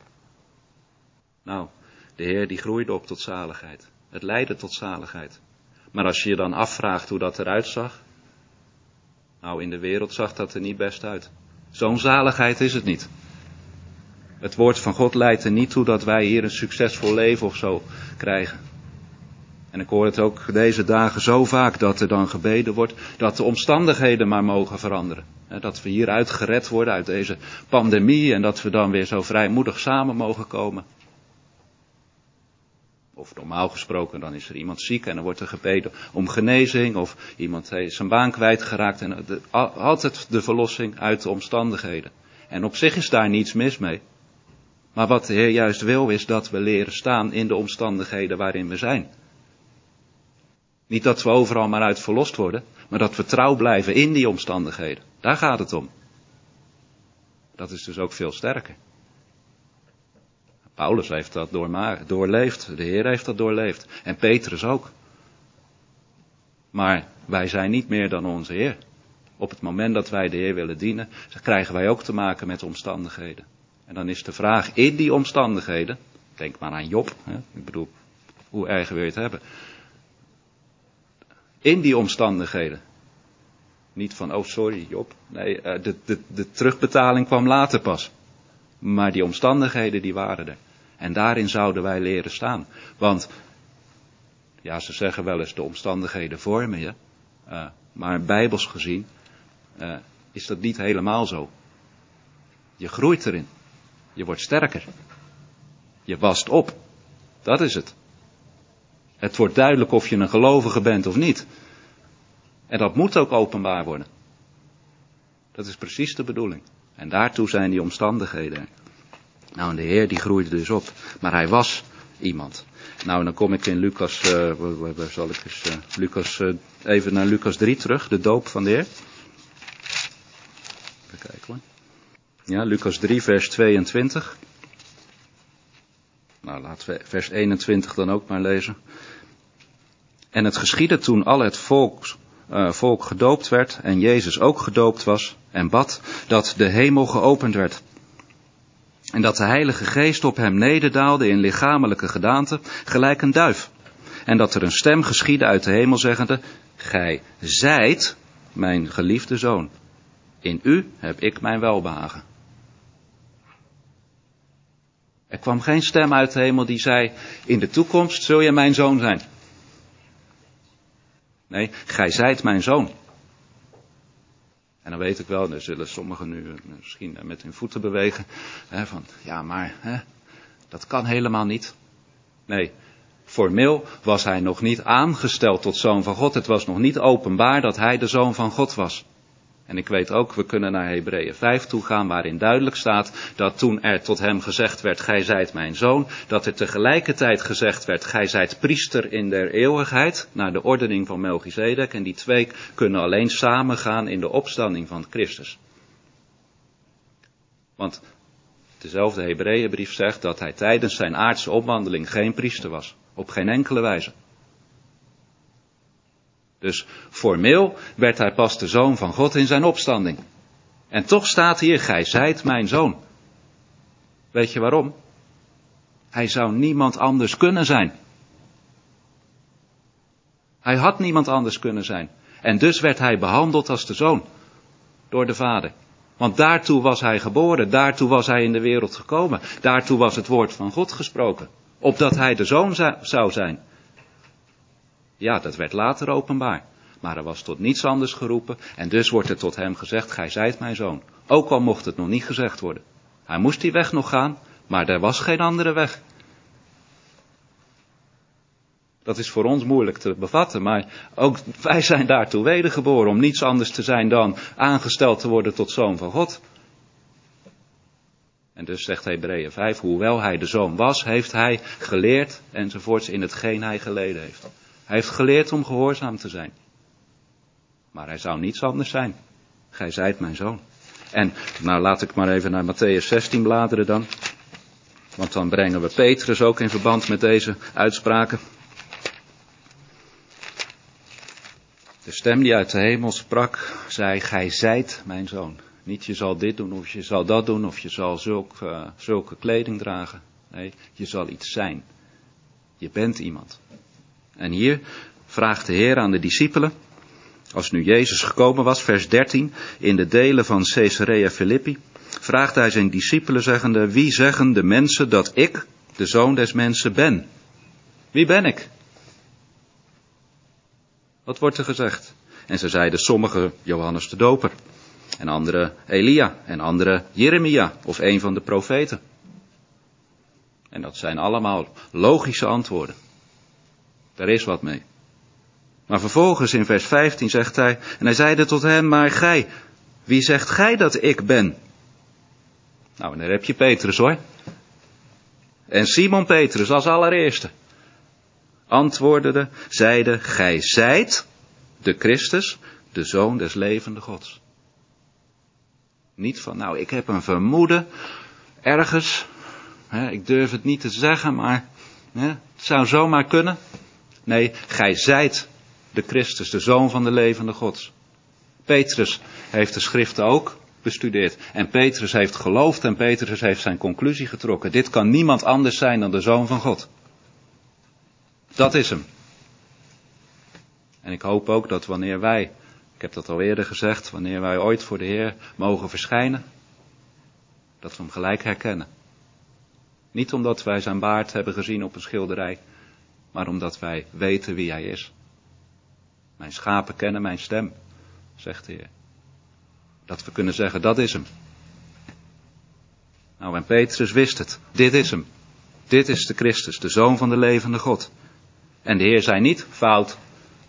Speaker 1: Nou, de Heer die groeide op tot zaligheid. Het leidde tot zaligheid. Maar als je je dan afvraagt hoe dat eruit zag. Nou, in de wereld zag dat er niet best uit. Zo'n zaligheid is het niet. Het woord van God leidt er niet toe dat wij hier een succesvol leven of zo krijgen. En ik hoor het ook deze dagen zo vaak dat er dan gebeden wordt dat de omstandigheden maar mogen veranderen. Dat we hieruit gered worden uit deze pandemie en dat we dan weer zo vrijmoedig samen mogen komen. Of normaal gesproken, dan is er iemand ziek en dan wordt er gebeden om genezing. Of iemand heeft zijn baan kwijtgeraakt. En de, altijd de verlossing uit de omstandigheden. En op zich is daar niets mis mee. Maar wat de Heer juist wil is dat we leren staan in de omstandigheden waarin we zijn. Niet dat we overal maar uit verlost worden. Maar dat we trouw blijven in die omstandigheden. Daar gaat het om. Dat is dus ook veel sterker. Paulus heeft dat doorleefd, de Heer heeft dat doorleefd en Petrus ook. Maar wij zijn niet meer dan onze Heer. Op het moment dat wij de Heer willen dienen, dan krijgen wij ook te maken met omstandigheden. En dan is de vraag in die omstandigheden, denk maar aan Job, hè? Ik bedoel, hoe erg wil je het hebben? In die omstandigheden, niet van, oh sorry Job, nee, de, de, de terugbetaling kwam later pas. Maar die omstandigheden die waren er. En daarin zouden wij leren staan. Want, ja, ze zeggen wel eens de omstandigheden vormen je. Uh, maar bijbels gezien uh, is dat niet helemaal zo. Je groeit erin. Je wordt sterker. Je wast op. Dat is het. Het wordt duidelijk of je een gelovige bent of niet. En dat moet ook openbaar worden. Dat is precies de bedoeling. En daartoe zijn die omstandigheden. Nou, en de Heer die groeide dus op. Maar hij was iemand. Nou, en dan kom ik in Lucas, uh, waar, waar zal ik eens, uh, Lucas, uh, even naar Lucas drie terug, de doop van de Heer. Even kijken hoor. Ja, Lucas drie, vers tweeëntwintig. Nou, laten we vers eenentwintig dan ook maar lezen. En het geschiedde toen al het volk, uh, volk gedoopt werd en Jezus ook gedoopt was en bad, dat de hemel geopend werd. En dat de Heilige Geest op hem nederdaalde in lichamelijke gedaante, gelijk een duif. En dat er een stem geschiedde uit de hemel zeggende, gij zijt mijn geliefde zoon. In u heb ik mijn welbehagen. Er kwam geen stem uit de hemel die zei, in de toekomst zul je mijn zoon zijn. Nee, gij zijt mijn zoon. En dan weet ik wel, er zullen sommigen nu misschien met hun voeten bewegen. Hè, van, ja maar, hè, dat kan helemaal niet. Nee, formeel was hij nog niet aangesteld tot zoon van God. Het was nog niet openbaar dat hij de zoon van God was. En ik weet ook, we kunnen naar Hebreeën vijf toe gaan, waarin duidelijk staat dat toen er tot hem gezegd werd, gij zijt mijn zoon, dat er tegelijkertijd gezegd werd, gij zijt priester in der eeuwigheid, naar de ordening van Melchizedek. En die twee kunnen alleen samengaan in de opstanding van Christus. Want dezelfde Hebreeënbrief zegt dat hij tijdens zijn aardse opwandeling geen priester was. Op geen enkele wijze. Dus formeel werd hij pas de zoon van God in zijn opstanding. En toch staat hier, gij zijt mijn zoon. Weet je waarom? Hij zou niemand anders kunnen zijn. Hij had niemand anders kunnen zijn. En dus werd hij behandeld als de zoon. Door de Vader. Want daartoe was hij geboren. Daartoe was hij in de wereld gekomen. Daartoe was het woord van God gesproken. Opdat hij de zoon zou zijn. Ja, dat werd later openbaar. Maar er was tot niets anders geroepen. En dus wordt er tot hem gezegd, gij zijt mijn zoon. Ook al mocht het nog niet gezegd worden. Hij moest die weg nog gaan. Maar er was geen andere weg. Dat is voor ons moeilijk te bevatten, maar ook wij zijn daartoe wedergeboren om niets anders te zijn dan aangesteld te worden tot zoon van God. En dus zegt Hebreeën vijf, hoewel hij de zoon was, heeft hij geleerd enzovoorts in hetgeen hij geleden heeft. Hij heeft geleerd om gehoorzaam te zijn. Maar hij zou niets anders zijn. Gij zijt mijn zoon. En nou laat ik maar even naar Mattheüs zestien bladeren dan. Want dan brengen we Petrus ook in verband met deze uitspraken. De stem die uit de hemel sprak, zei, gij zijt mijn zoon. Niet je zal dit doen of je zal dat doen of je zal zulk, uh, zulke kleding dragen. Nee, je zal iets zijn. Je bent iemand. En hier vraagt de Heer aan de discipelen, als nu Jezus gekomen was, vers dertien, in de delen van Caesarea Philippi, vraagt hij zijn discipelen zeggende, wie zeggen de mensen dat ik, de zoon des mensen, ben? Wie ben ik? Wat wordt er gezegd? En ze zeiden sommigen Johannes de Doper. En anderen Elia. En anderen Jeremia. Of een van de profeten. En dat zijn allemaal logische antwoorden. Daar is wat mee. Maar vervolgens in vers vijftien zegt hij. En hij zeide tot hem, maar gij. Wie zegt gij dat ik ben? Nou, en daar heb je Petrus hoor. En Simon Petrus als allereerste. Antwoordende, zeide, gij zijt de Christus, de Zoon des levende Gods. Niet van, nou, ik heb een vermoeden, ergens, hè, ik durf het niet te zeggen, maar hè, het zou zomaar kunnen. Nee, gij zijt de Christus, de Zoon van de levende Gods. Petrus heeft de schriften ook bestudeerd. En Petrus heeft geloofd en Petrus heeft zijn conclusie getrokken. Dit kan niemand anders zijn dan de Zoon van God. Dat is hem. En ik hoop ook dat wanneer wij, ik heb dat al eerder gezegd, wanneer wij ooit voor de Heer mogen verschijnen, dat we hem gelijk herkennen. Niet omdat wij zijn baard hebben gezien op een schilderij, maar omdat wij weten wie hij is. Mijn schapen kennen mijn stem, zegt de Heer. Dat we kunnen zeggen, dat is hem. Nou, en Petrus wist het. Dit is hem. Dit is de Christus, de Zoon van de levende God. En de Heer zei niet, fout.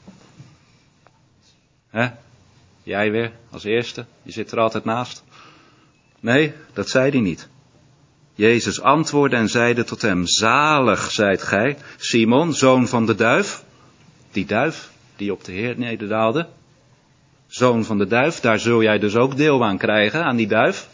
Speaker 1: Hè? Jij weer, als eerste, je zit er altijd naast. Nee, dat zei hij niet. Jezus antwoordde en zeide tot hem, zalig zijt gij, Simon, zoon van de duif. Die duif die op de Heer nederdaalde. Zoon van de duif, daar zul jij dus ook deel aan krijgen, aan die duif.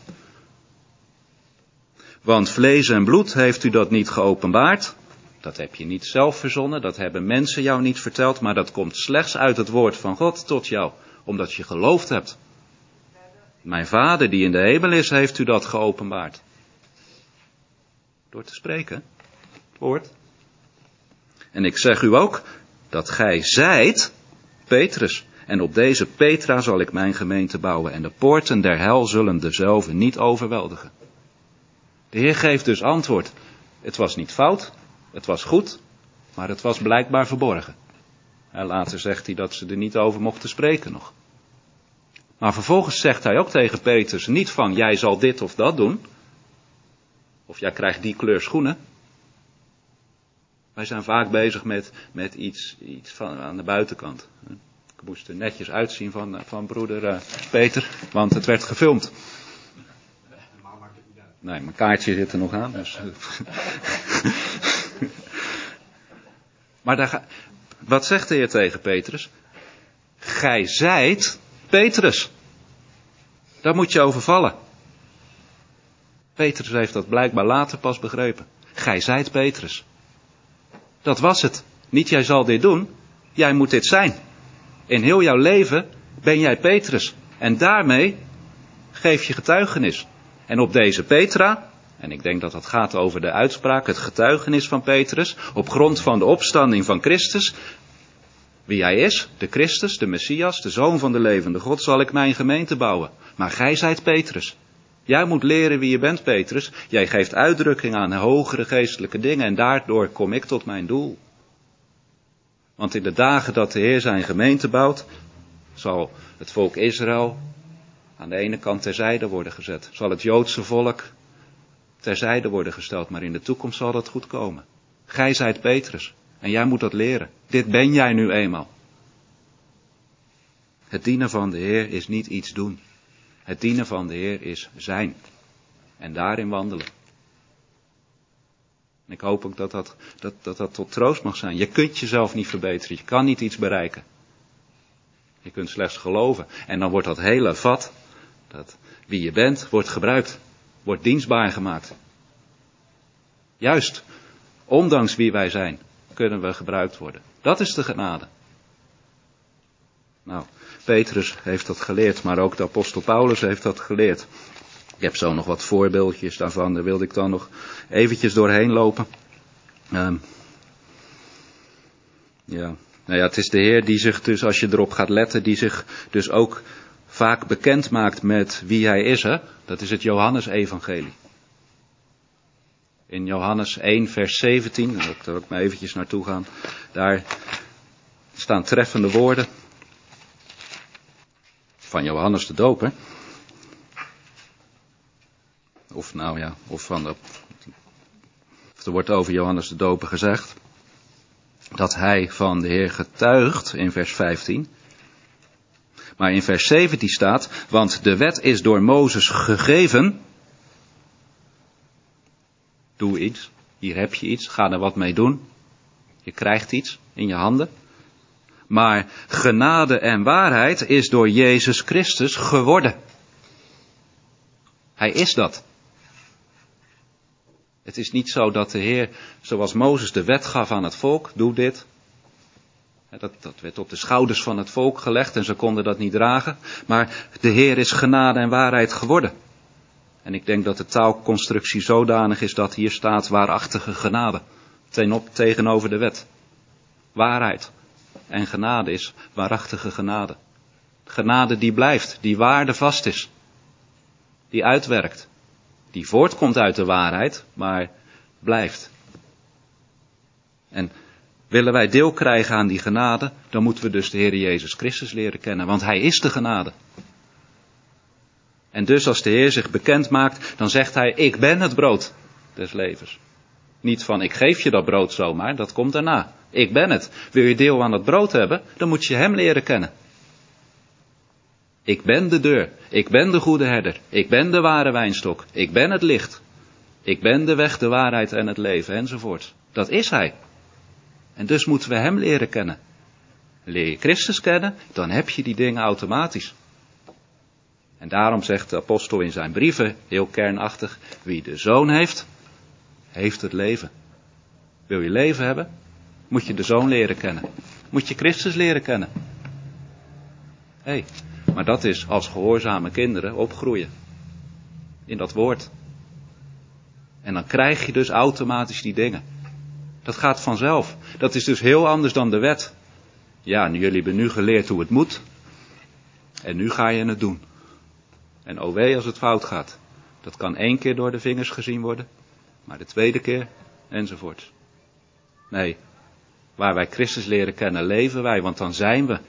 Speaker 1: Want vlees en bloed heeft u dat niet geopenbaard. Dat heb je niet zelf verzonnen, dat hebben mensen jou niet verteld, maar dat komt slechts uit het woord van God tot jou, omdat je geloofd hebt. Mijn Vader die in de hemel is, heeft u dat geopenbaard. Door te spreken, het woord. En ik zeg u ook, dat gij zijt Petrus. En op deze Petra zal ik mijn gemeente bouwen en de poorten der hel zullen dezelve niet overweldigen. De Heer geeft dus antwoord. Het was niet fout, het was goed, maar het was blijkbaar verborgen. En later zegt hij dat ze er niet over mochten spreken nog. Maar vervolgens zegt hij ook tegen Petrus niet van jij zal dit of dat doen. Of jij krijgt die kleur schoenen. Wij zijn vaak bezig met, met iets, iets van, aan de buitenkant. Ik moest er netjes uitzien van, van broeder uh, Peter, want het werd gefilmd. Nee, mijn kaartje zit er nog aan. Dus. Maar daar ga, wat zegt de Heer tegen Petrus? Gij zijt Petrus. Daar moet je over vallen. Petrus heeft dat blijkbaar later pas begrepen. Gij zijt Petrus. Dat was het. Niet jij zal dit doen, jij moet dit zijn. In heel jouw leven ben jij Petrus. En daarmee geef je getuigenis. En op deze Petra En ik denk dat dat gaat over de uitspraak, het getuigenis van Petrus, op grond van de opstanding van Christus. Wie hij is, de Christus, de Messias, de Zoon van de levende God, zal ik mijn gemeente bouwen. Maar gij zijt Petrus. Jij moet leren wie je bent, Petrus. Jij geeft uitdrukking aan hogere geestelijke dingen en daardoor kom ik tot mijn doel. Want in de dagen dat de Heer zijn gemeente bouwt, zal het volk Israël aan de ene kant terzijde worden gezet. Zal het Joodse volk terzijde worden gesteld, maar in de toekomst zal dat goed komen. Gij zijt Petrus en jij moet dat leren. Dit ben jij nu eenmaal. Het dienen van de Heer is niet iets doen. Het dienen van de Heer is zijn. En daarin wandelen. En ik hoop ook dat dat, dat, dat dat tot troost mag zijn. Je kunt jezelf niet verbeteren. Je kan niet iets bereiken. Je kunt slechts geloven. En dan wordt dat hele vat, dat wie je bent, wordt gebruikt. Wordt dienstbaar gemaakt. Juist, ondanks wie wij zijn, kunnen we gebruikt worden. Dat is de genade. Nou, Petrus heeft dat geleerd, maar ook de apostel Paulus heeft dat geleerd. Ik heb zo nog wat voorbeeldjes daarvan, daar wilde ik dan nog eventjes doorheen lopen. Um, ja, nou ja, het is de Heer die zich dus, als je erop gaat letten, die zich dus ook vaak bekend maakt met wie hij is. Hè? Dat is het Johannes-evangelie. In Johannes één vers zeventien, daar wil ik maar eventjes naartoe gaan, daar staan treffende woorden van Johannes de Doper. Of nou ja, of van de, of er wordt over Johannes de Doper gezegd dat hij van de Heer getuigt in vers vijftien. Maar in vers zeventien staat, want de wet is door Mozes gegeven. Doe iets, hier heb je iets, ga er wat mee doen. Je krijgt iets in je handen. Maar genade en waarheid is door Jezus Christus geworden. Hij is dat. Het is niet zo dat de Heer, zoals Mozes de wet gaf aan het volk, doe dit. Dat, dat werd op de schouders van het volk gelegd en ze konden dat niet dragen. Maar de Heer is genade en waarheid geworden. En ik denk dat de taalconstructie zodanig is dat hier staat waarachtige genade. Ten op, tegenover de wet. Waarheid en genade is waarachtige genade. Genade die blijft, die waardevast is. Die uitwerkt. Die voortkomt uit de waarheid, maar blijft. En willen wij deel krijgen aan die genade, dan moeten we dus de Heer Jezus Christus leren kennen. Want Hij is de genade. En dus als de Heer zich bekend maakt, dan zegt Hij, ik ben het brood des levens. Niet van, ik geef je dat brood zomaar, dat komt daarna. Ik ben het. Wil je deel aan het brood hebben, dan moet je Hem leren kennen. Ik ben de deur. Ik ben de goede herder. Ik ben de ware wijnstok. Ik ben het licht. Ik ben de weg, de waarheid en het leven, enzovoort. Dat is Hij. En dus moeten we Hem leren kennen. Leer je Christus kennen, dan heb je die dingen automatisch. En daarom zegt de apostel in zijn brieven, heel kernachtig, wie de Zoon heeft, heeft het leven. Wil je leven hebben, moet je de Zoon leren kennen. Moet je Christus leren kennen. Hé, hey, maar dat is als gehoorzame kinderen opgroeien. In dat woord. En dan krijg je dus automatisch die dingen. Dat gaat vanzelf. Dat is dus heel anders dan de wet. Ja, nu, jullie hebben nu geleerd hoe het moet. En nu ga je het doen. En o wee als het fout gaat. Dat kan één keer door de vingers gezien worden. Maar de tweede keer, enzovoort. Nee, waar wij Christus leren kennen, leven wij, want dan zijn we.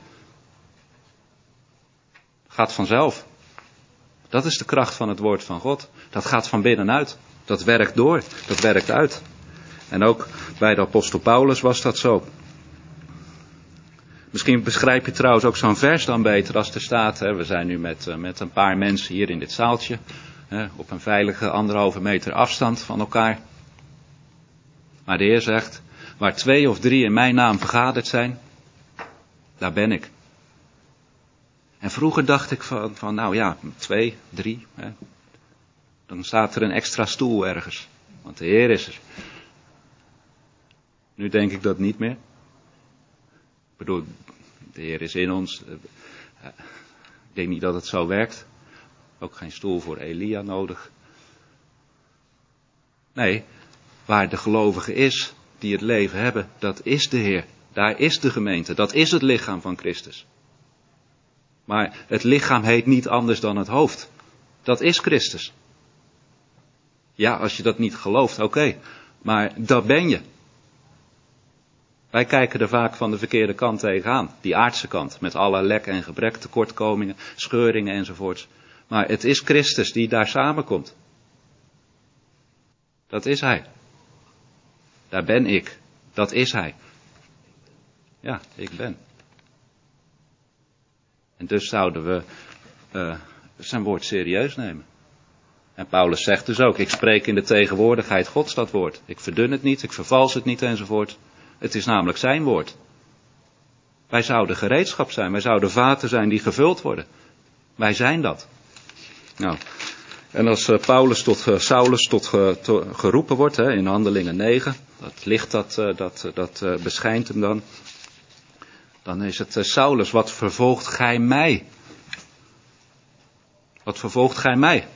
Speaker 1: Gaat vanzelf. Dat is de kracht van het woord van God. Dat gaat van binnenuit. Dat werkt door. Dat werkt uit. En ook bij de apostel Paulus was dat zo. Misschien beschrijf je trouwens ook zo'n vers dan beter als er staat. Hè, we zijn nu met, met een paar mensen hier in dit zaaltje. Hè, op een veilige anderhalve meter afstand van elkaar. Maar de Heer zegt, waar twee of drie in mijn naam vergaderd zijn, daar ben ik. En vroeger dacht ik van, van nou ja, twee, drie. Hè, dan staat er een extra stoel ergens. Want de Heer is er. Nu denk ik dat niet meer. Ik bedoel, de Heer is in ons. Ik denk niet dat het zo werkt. Ook geen stoel voor Elia nodig. Nee, waar de gelovige is, die het leven hebben, dat is de Heer. Daar is de gemeente, dat is het lichaam van Christus. Maar het lichaam heet niet anders dan het hoofd. Dat is Christus. Ja, als je dat niet gelooft, oké. Okay. Maar dat ben je. Wij kijken er vaak van de verkeerde kant tegenaan. Die aardse kant, met alle lek en gebrek, tekortkomingen, scheuringen enzovoorts. Maar het is Christus die daar samenkomt. Dat is Hij. Daar ben ik. Dat is Hij. Ja, ik ben. En dus zouden we uh, zijn woord serieus nemen. En Paulus zegt dus ook, ik spreek in de tegenwoordigheid Gods dat woord. Ik verdun het niet, ik vervals het niet enzovoort. Het is namelijk zijn woord. Wij zouden gereedschap zijn, wij zouden vaten zijn die gevuld worden. Wij zijn dat. Nou, en als uh, Paulus tot uh, Saulus tot uh, to, geroepen wordt, hè, in Handelingen negen, dat licht dat, uh, dat, dat uh, beschijnt hem dan. Dan is het uh, Saulus, wat vervolgt gij mij? Wat vervolgt gij mij?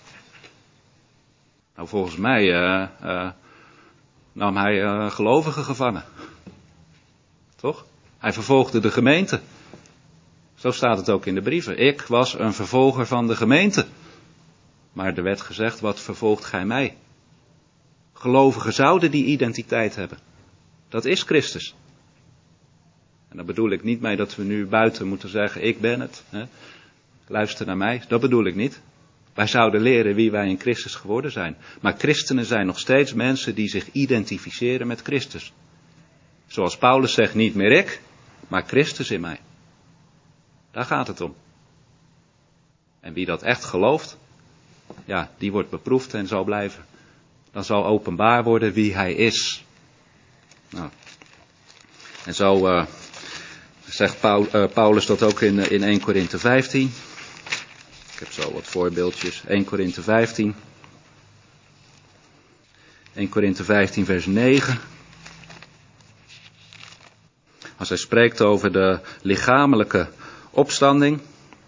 Speaker 1: Nou, volgens mij uh, uh, nam hij uh, gelovigen gevangen. Toch? Hij vervolgde de gemeente. Zo staat het ook in de brieven. Ik was een vervolger van de gemeente. Maar er werd gezegd, wat vervolgt gij mij? Gelovigen zouden die identiteit hebben. Dat is Christus. En daar bedoel ik niet mee dat we nu buiten moeten zeggen, ik ben het. Hè? Luister naar mij. Dat bedoel ik niet. Wij zouden leren wie wij in Christus geworden zijn. Maar christenen zijn nog steeds mensen die zich identificeren met Christus. Zoals Paulus zegt, niet meer ik, maar Christus in mij. Daar gaat het om. En wie dat echt gelooft, ja, die wordt beproefd en zal blijven. Dan zal openbaar worden wie hij is. Nou. En zo uh, zegt Paul, uh, Paulus dat ook in, uh, in Eerste Korinthe vijftien. Ik heb zo wat voorbeeldjes. Eerste Korinthe vijftien. Eerste Korinthe vijftien vers negen. Als hij spreekt over de lichamelijke opstanding.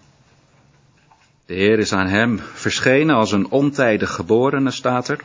Speaker 1: De Heer is aan hem verschenen als een ontijdig geborene, staat er.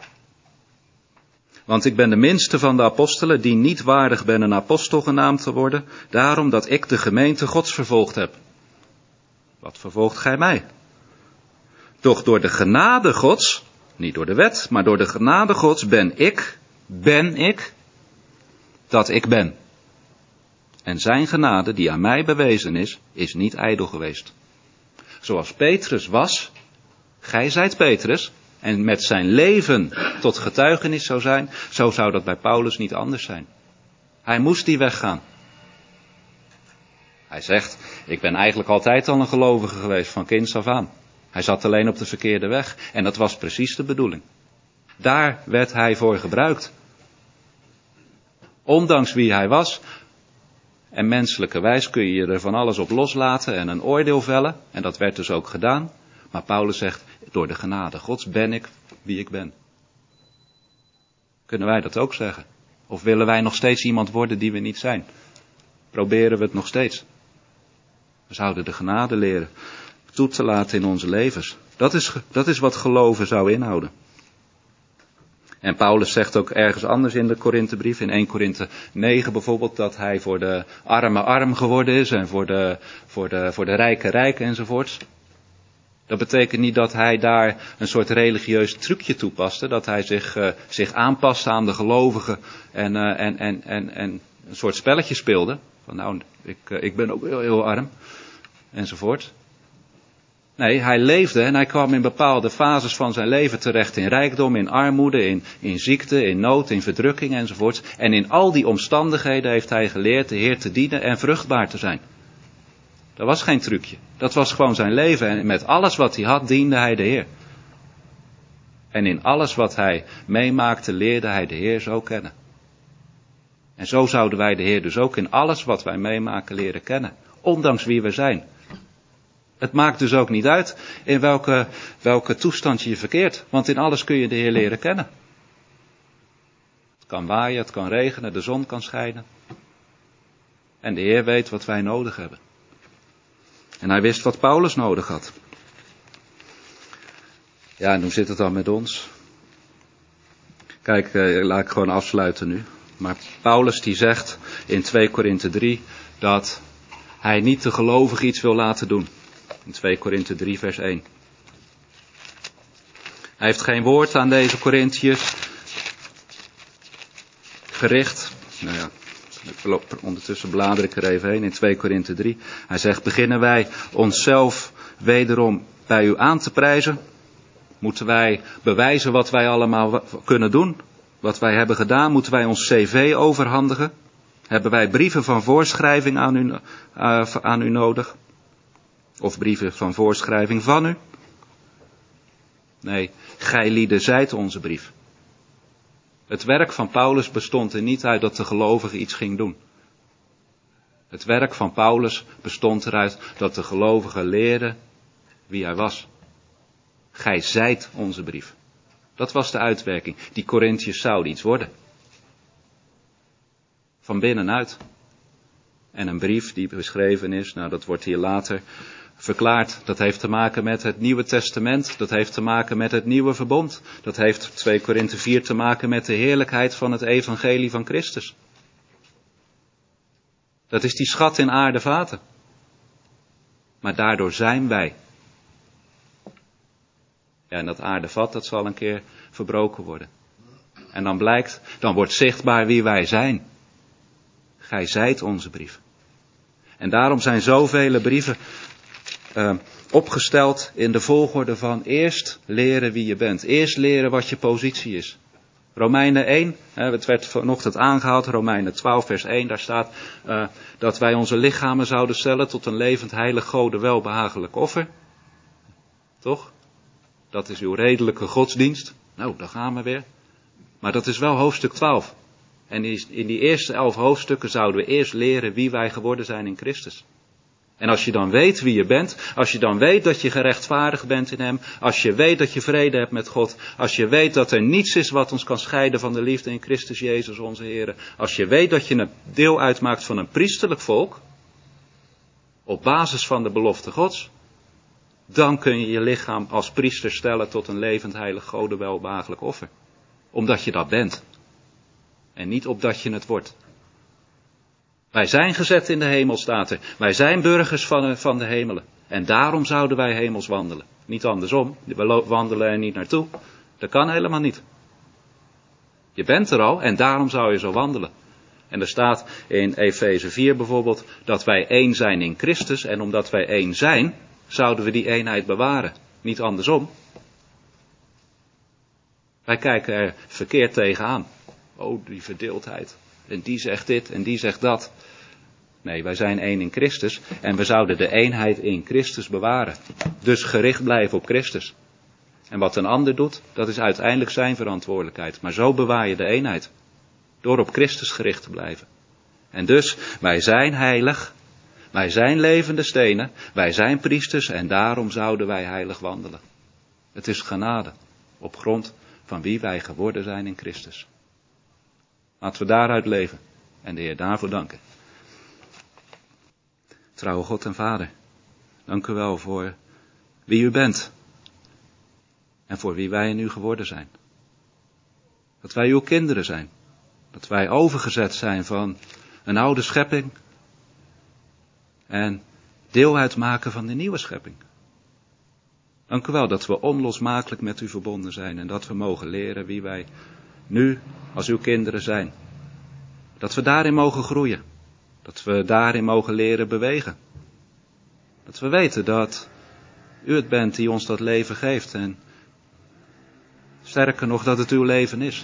Speaker 1: Want ik ben de minste van de apostelen die niet waardig ben een apostel genaamd te worden. Daarom dat ik de gemeente Gods vervolgd heb. Wat vervolgt gij mij? Doch door de genade Gods, niet door de wet, maar door de genade Gods ben ik, ben ik, dat ik ben. En zijn genade die aan mij bewezen is, is niet ijdel geweest. Zoals Petrus was, gij zijt Petrus, en met zijn leven tot getuigenis zou zijn, zo zou dat bij Paulus niet anders zijn. Hij moest die weg gaan. Hij zegt, ik ben eigenlijk altijd al een gelovige geweest, van kinds af aan. Hij zat alleen op de verkeerde weg. En dat was precies de bedoeling. Daar werd hij voor gebruikt. Ondanks wie hij was. En menselijkerwijs kun je er van alles op loslaten en een oordeel vellen. En dat werd dus ook gedaan. Maar Paulus zegt, door de genade Gods ben ik wie ik ben. Kunnen wij dat ook zeggen? Of willen wij nog steeds iemand worden die we niet zijn? Proberen we het nog steeds? We zouden de genade leren toe te laten in onze levens. Dat is, dat is wat geloven zou inhouden. En Paulus zegt ook ergens anders in de Korinthebrief, in Eerste Korinthe negen bijvoorbeeld, dat hij voor de arme arm geworden is en voor de, voor de, voor de rijke rijk enzovoorts. Dat betekent niet dat hij daar een soort religieus trucje toepaste, dat hij zich, uh, zich aanpaste aan de gelovigen en, uh, en, en, en, en een soort spelletje speelde. Van nou, ik, uh, ik ben ook heel, heel arm, enzovoort. Nee, hij leefde en hij kwam in bepaalde fases van zijn leven terecht in rijkdom, in armoede, in, in ziekte, in nood, in verdrukking enzovoort. En in al die omstandigheden heeft hij geleerd de Heer te dienen en vruchtbaar te zijn. Dat was geen trucje. Dat was gewoon zijn leven en met alles wat hij had diende hij de Heer. En in alles wat hij meemaakte leerde hij de Heer zo kennen. En zo zouden wij de Heer dus ook in alles wat wij meemaken leren kennen. Ondanks wie we zijn. Het maakt dus ook niet uit in welke, welke toestand je je verkeert. Want in alles kun je de Heer leren kennen. Het kan waaien, het kan regenen, de zon kan schijnen. En de Heer weet wat wij nodig hebben. En hij wist wat Paulus nodig had. Ja, en hoe zit het dan met ons? Kijk, eh, laat ik gewoon afsluiten nu. Maar Paulus die zegt in twee Korinthe drie dat hij niet de gelovigen iets wil laten doen. In twee Korinthe drie vers één. Hij heeft geen woord aan deze Korinthiërs gericht. Nou ja, ondertussen blader ik er even heen in twee Korinthe drie. Hij zegt, beginnen wij onszelf wederom bij u aan te prijzen? Moeten wij bewijzen wat wij allemaal kunnen doen? Wat wij hebben gedaan? Moeten wij ons cv overhandigen? Hebben wij brieven van voorschrijving aan u, uh, aan u nodig? Of brieven van voorschrijving van u? Nee, gij lieden zijt onze brief. Het werk van Paulus bestond er niet uit dat de gelovige iets ging doen. Het werk van Paulus bestond eruit dat de gelovigen leerden wie hij was. Gij zijt onze brief. Dat was de uitwerking. Die Korinthiërs zouden iets worden. Van binnenuit. En een brief die beschreven is, nou dat wordt hier later verklaard. Dat heeft te maken met het Nieuwe Testament. Dat heeft te maken met het Nieuwe Verbond. Dat heeft twee Korinthe vier te maken met de heerlijkheid van het evangelie van Christus. Dat is die schat in aardevaten. Maar daardoor zijn wij. Ja, en dat aardevat, dat zal een keer verbroken worden. En dan blijkt, dan wordt zichtbaar wie wij zijn. Gij zijt onze brief. En daarom zijn zoveel brieven uh, opgesteld in de volgorde van eerst leren wie je bent. Eerst leren wat je positie is. Romeinen één, hè, het werd vanochtend aangehaald, Romeinen twaalf vers één, daar staat uh, dat wij onze lichamen zouden stellen tot een levend heilig Gode welbehagelijk offer. Toch? Dat is uw redelijke godsdienst. Nou, daar gaan we weer. Maar dat is wel hoofdstuk twaalf. En in die eerste elf hoofdstukken zouden we eerst leren wie wij geworden zijn in Christus. En als je dan weet wie je bent, als je dan weet dat je gerechtvaardigd bent in Hem, als je weet dat je vrede hebt met God, als je weet dat er niets is wat ons kan scheiden van de liefde in Christus Jezus onze Heer, als je weet dat je een deel uitmaakt van een priesterlijk volk, op basis van de belofte Gods, dan kun je je lichaam als priester stellen tot een levend heilig Gode welbehagelijk offer. Omdat je dat bent. En niet opdat je het wordt. Wij zijn gezet in de hemel, staat er. Wij zijn burgers van, van de hemelen. En daarom zouden wij hemels wandelen. Niet andersom. We wandelen er niet naartoe. Dat kan helemaal niet. Je bent er al en daarom zou je zo wandelen. En er staat in Efeze vier bijvoorbeeld dat wij één zijn in Christus. En omdat wij één zijn, zouden we die eenheid bewaren. Niet andersom. Wij kijken er verkeerd tegenaan. Oh, die verdeeldheid. En die zegt dit en die zegt dat. Nee, wij zijn één in Christus. En we zouden de eenheid in Christus bewaren. Dus gericht blijven op Christus. En wat een ander doet, dat is uiteindelijk zijn verantwoordelijkheid. Maar zo bewaar je de eenheid. Door op Christus gericht te blijven. En dus, wij zijn heilig. Wij zijn levende stenen. Wij zijn priesters en daarom zouden wij heilig wandelen. Het is genade. Op grond van wie wij geworden zijn in Christus. Laten we daaruit leven en de Heer daarvoor danken. Trouwe God en Vader, dank u wel voor wie u bent en voor wie wij in u geworden zijn. Dat wij uw kinderen zijn, dat wij overgezet zijn van een oude schepping en deel uitmaken van de nieuwe schepping. Dank u wel dat we onlosmakelijk met u verbonden zijn en dat we mogen leren wie wij nu als uw kinderen zijn. Dat we daarin mogen groeien. Dat we daarin mogen leren bewegen. Dat we weten dat u het bent die ons dat leven geeft. En sterker nog dat het uw leven is.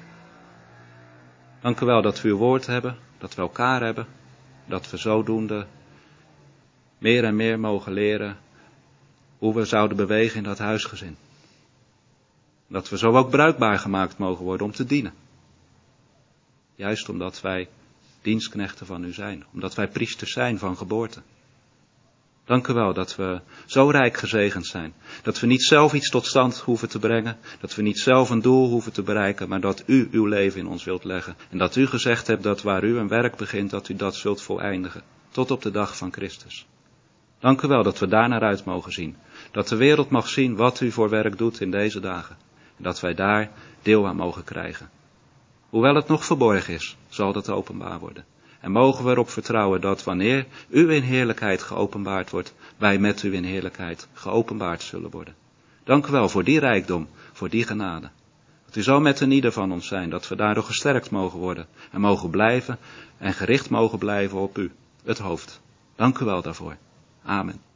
Speaker 1: Dank u wel dat we uw woord hebben. Dat we elkaar hebben. Dat we zodoende meer en meer mogen leren hoe we zouden bewegen in dat huisgezin. Dat we zo ook bruikbaar gemaakt mogen worden om te dienen. Juist omdat wij dienstknechten van u zijn. Omdat wij priesters zijn van geboorte. Dank u wel dat we zo rijk gezegend zijn. Dat we niet zelf iets tot stand hoeven te brengen. Dat we niet zelf een doel hoeven te bereiken. Maar dat u uw leven in ons wilt leggen. En dat u gezegd hebt dat waar u een werk begint, dat u dat zult voleindigen. Tot op de dag van Christus. Dank u wel dat we daar naar uit mogen zien. Dat de wereld mag zien wat u voor werk doet in deze dagen. En dat wij daar deel aan mogen krijgen. Hoewel het nog verborgen is, zal dat openbaar worden. En mogen we erop vertrouwen dat wanneer u in heerlijkheid geopenbaard wordt, wij met u in heerlijkheid geopenbaard zullen worden. Dank u wel voor die rijkdom, voor die genade. Dat u zo met een ieder van ons zijn, dat we daardoor gesterkt mogen worden en mogen blijven en gericht mogen blijven op u, het hoofd. Dank u wel daarvoor. Amen.